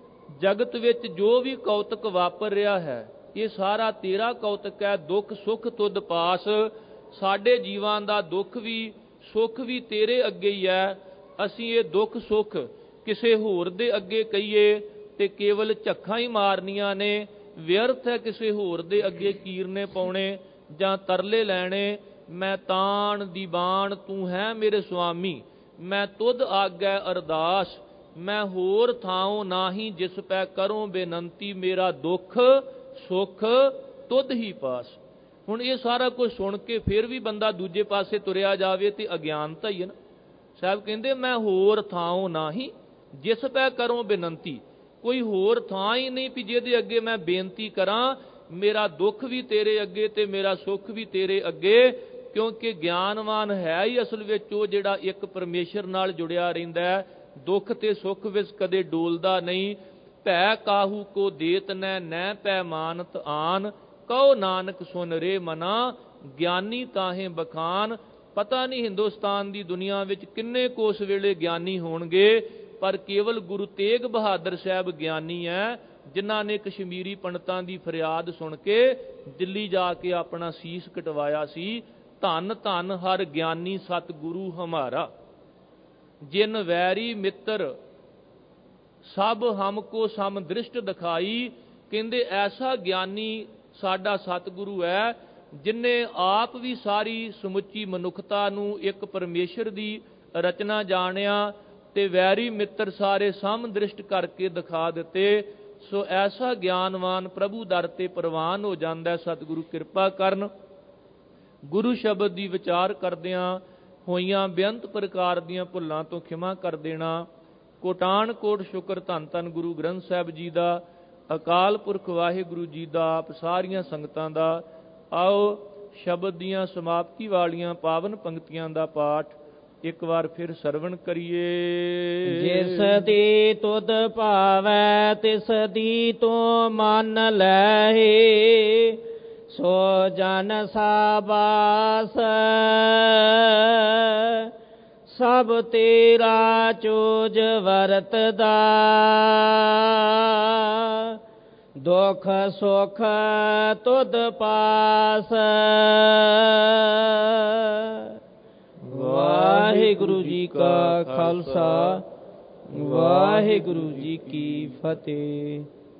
ਜਗਤ ਵਿੱਚ ਜੋ ਵੀ ਕੌਤਕ ਵਾਪਰ ਰਿਹਾ ਹੈ, ਇਹ ਸਾਰਾ ਤੇਰਾ ਕੌਤਕ ਹੈ। ਦੁੱਖ ਸੁੱਖ ਤੁਧ ਪਾਸ। ਸਾਡੇ ਜੀਵਾਂ ਦਾ ਦੁੱਖ ਵੀ ਸੁੱਖ ਵੀ ਤੇਰੇ ਅੱਗੇ ਹੀ ਹੈ। ਅਸੀਂ ਇਹ ਦੁੱਖ ਸੁੱਖ ਕਿਸੇ ਹੋਰ ਦੇ ਅੱਗੇ ਕਹੀਏ ਤੇ ਕੇਵਲ ਝੱਖਾਂ ਹੀ ਮਾਰਨੀਆਂ ਨੇ। ਵਿਅਰਥ ਹੈ ਕਿਸੇ ਹੋਰ ਦੇ ਅੱਗੇ ਕੀਰਨੇ ਪਾਉਣੇ ਜਾਂ ਤਰਲੇ ਲੈਣੇ। ਮੈਂ ਤਾਣ ਦੀ ਬਾਣ ਤੂੰ ਹੈ ਮੇਰੇ ਸੁਆਮੀ, ਮੈਂ ਤੁਧ ਆਗੈ ਅਰਦਾਸ। ਮੈਂ ਹੋਰ ਥਾਉ ਨਾਹੀ ਜਿਸ ਪੈ ਕਰੋ ਬੇਨੰਤੀ, ਮੇਰਾ ਦੁੱਖ ਸੁੱਖ ਤੁਧ ਹੀ ਪਾਸ। ਹੁਣ ਇਹ ਸਾਰਾ ਕੁਝ ਸੁਣ ਕੇ ਫਿਰ ਵੀ ਬੰਦਾ ਦੂਜੇ ਪਾਸੇ ਤੁਰਿਆ ਜਾਵੇ ਤੇ ਅਗਿਆਨਤਾ ਹੀ ਹੈ ਨਾ। ਸਾਹਿਬ ਕਹਿੰਦੇ ਮੈਂ ਹੋਰ ਥਾਉ ਨਾਹੀ ਜਿਸ ਪੈ ਕਰੋ ਬੇਨੰਤੀ। ਕੋਈ ਹੋਰ ਥਾਂ ਹੀ ਨਹੀਂ ਵੀ ਜਿਹਦੇ ਅੱਗੇ ਮੈਂ ਬੇਨਤੀ ਕਰਾਂ। ਮੇਰਾ ਦੁੱਖ ਵੀ ਤੇਰੇ ਅੱਗੇ ਤੇ ਮੇਰਾ ਸੁੱਖ ਵੀ ਤੇਰੇ ਅੱਗੇ, ਕਿਉਂਕਿ ਗਿਆਨਵਾਨ ਹੈ ਹੀ ਅਸਲ ਵਿੱਚ ਉਹ ਜਿਹੜਾ ਇੱਕ ਪਰਮੇਸ਼ਰ ਨਾਲ ਜੁੜਿਆ ਰਹਿੰਦਾ ਹੈ। ਦੁੱਖ ਤੇ ਸੁੱਖ ਵਿੱਚ ਕਦੇ ਡੋਲਦਾ ਨਹੀਂ। ਭੈ ਕਾਹੂ ਕੋ ਦੇਤ ਨੈ ਨੈ ਪੈ ਮਾਨਤ ਆਨ, ਕਹੋ ਨਾਨਕ ਸੁਨ ਰੇ ਮਨਾ, ਗਿਆਨੀ ਤਾਹੇ ਬਖਾਨ। ਪਤਾ ਨਹੀਂ ਹਿੰਦੁਸਤਾਨ ਦੀ ਦੁਨੀਆ ਵਿੱਚ ਕਿੰਨੇ ਕੁ ਉਸ ਵੇਲੇ ਗਿਆਨੀ ਹੋਣਗੇ, ਪਰ ਕੇਵਲ ਗੁਰੂ ਤੇਗ ਬਹਾਦਰ ਸਾਹਿਬ ਗਿਆਨੀ ਹੈ, ਜਿਨ੍ਹਾਂ ਨੇ ਕਸ਼ਮੀਰੀ ਪੰਡਤਾਂ ਦੀ ਫਰਿਆਦ ਸੁਣ ਕੇ ਦਿੱਲੀ ਜਾ ਕੇ ਆਪਣਾ ਸੀਸ ਕਟਵਾਇਆ ਸੀ। ਧੰਨ ਧੰਨ ਹਰ ਗਿਆਨੀ ਸਤਿਗੁਰੂ ਹਮਾਰਾ, ਜਿਨ ਵੈਰੀ ਮਿੱਤਰ ਸਭ ਹਮਕੋ ਸਮ ਦ੍ਰਿਸ਼ਟ ਦਿਖਾਈ। ਕਹਿੰਦੇ ਐਸਾ ਗਿਆਨੀ ਸਾਡਾ ਸਤਿਗੁਰੂ ਹੈ, ਜਿਨ੍ਹੇ ਆਪ ਵੀ ਸਾਰੀ ਸਮੁੱਚੀ ਮਨੁੱਖਤਾ ਨੂੰ ਇੱਕ ਪਰਮੇਸ਼ਰ ਦੀ ਰਚਨਾ ਜਾਣਿਆ ਤੇ ਵੈਰੀ ਮਿੱਤਰ ਸਾਰੇ ਸਮ ਦ੍ਰਿਸ਼ਟ ਕਰਕੇ ਦਿਖਾ ਦਿੱਤੇ। ਸੋ ਐਸਾ ਗਿਆਨਵਾਨ ਪ੍ਰਭੂ ਦਰ ਤੇ ਪ੍ਰਵਾਨ ਹੋ ਜਾਂਦਾ। ਸਤਿਗੁਰੂ ਕਿਰਪਾ ਕਰਨ। ਗੁਰੂ ਸ਼ਬਦ ਦੀ ਵਿਚਾਰ ਕਰਦਿਆਂ ਹੋਈਆਂ ਬੇਅੰਤ ਪ੍ਰਕਾਰ ਦੀਆਂ ਭੁੱਲਾਂ ਤੋਂ ਖਿਮਾ ਕਰ ਦੇਣਾ। ਕੋਟਾਨ ਕੋਟ ਸ਼ੁਕਰ ਧੰਨ ਧੰਨ ਗੁਰੂ ਗ੍ਰੰਥ ਸਾਹਿਬ ਜੀ ਦਾ, ਅਕਾਲ ਪੁਰਖ ਵਾਹਿਗੁਰੂ ਜੀ ਦਾ, ਆਪ ਸਾਰੀਆਂ ਸੰਗਤਾਂ ਦਾ। ਆਓ ਸ਼ਬਦ ਦੀਆਂ ਸਮਾਪਤੀ ਵਾਲੀਆਂ ਪਾਵਨ ਪੰਕਤੀਆਂ ਦਾ ਪਾਠ ਇੱਕ ਵਾਰ ਫਿਰ ਸਰਵਣ ਕਰੀਏ। ਜਿਸ ਦੀ ਤੁਧ ਭਾਵੈ ਤਿਸ ਦੀ ਤੂੰ ਮੰਨ ਲੈਹੀ, ਸੋ ਜਨ ਸਾਬਾਸ ਸਭ ਤੇਰਾ ਚੋਜ ਵਰਤਦਾ। ਦੁੱਖ ਸੁੱਖ ਤੁਧ ਪਾਸ। ਵਾਹਿਗੁਰੂ ਜੀ ਕਾ ਖਾਲਸਾ, ਵਾਹਿਗੁਰੂ ਜੀ ਕੀ ਫਤਿਹ।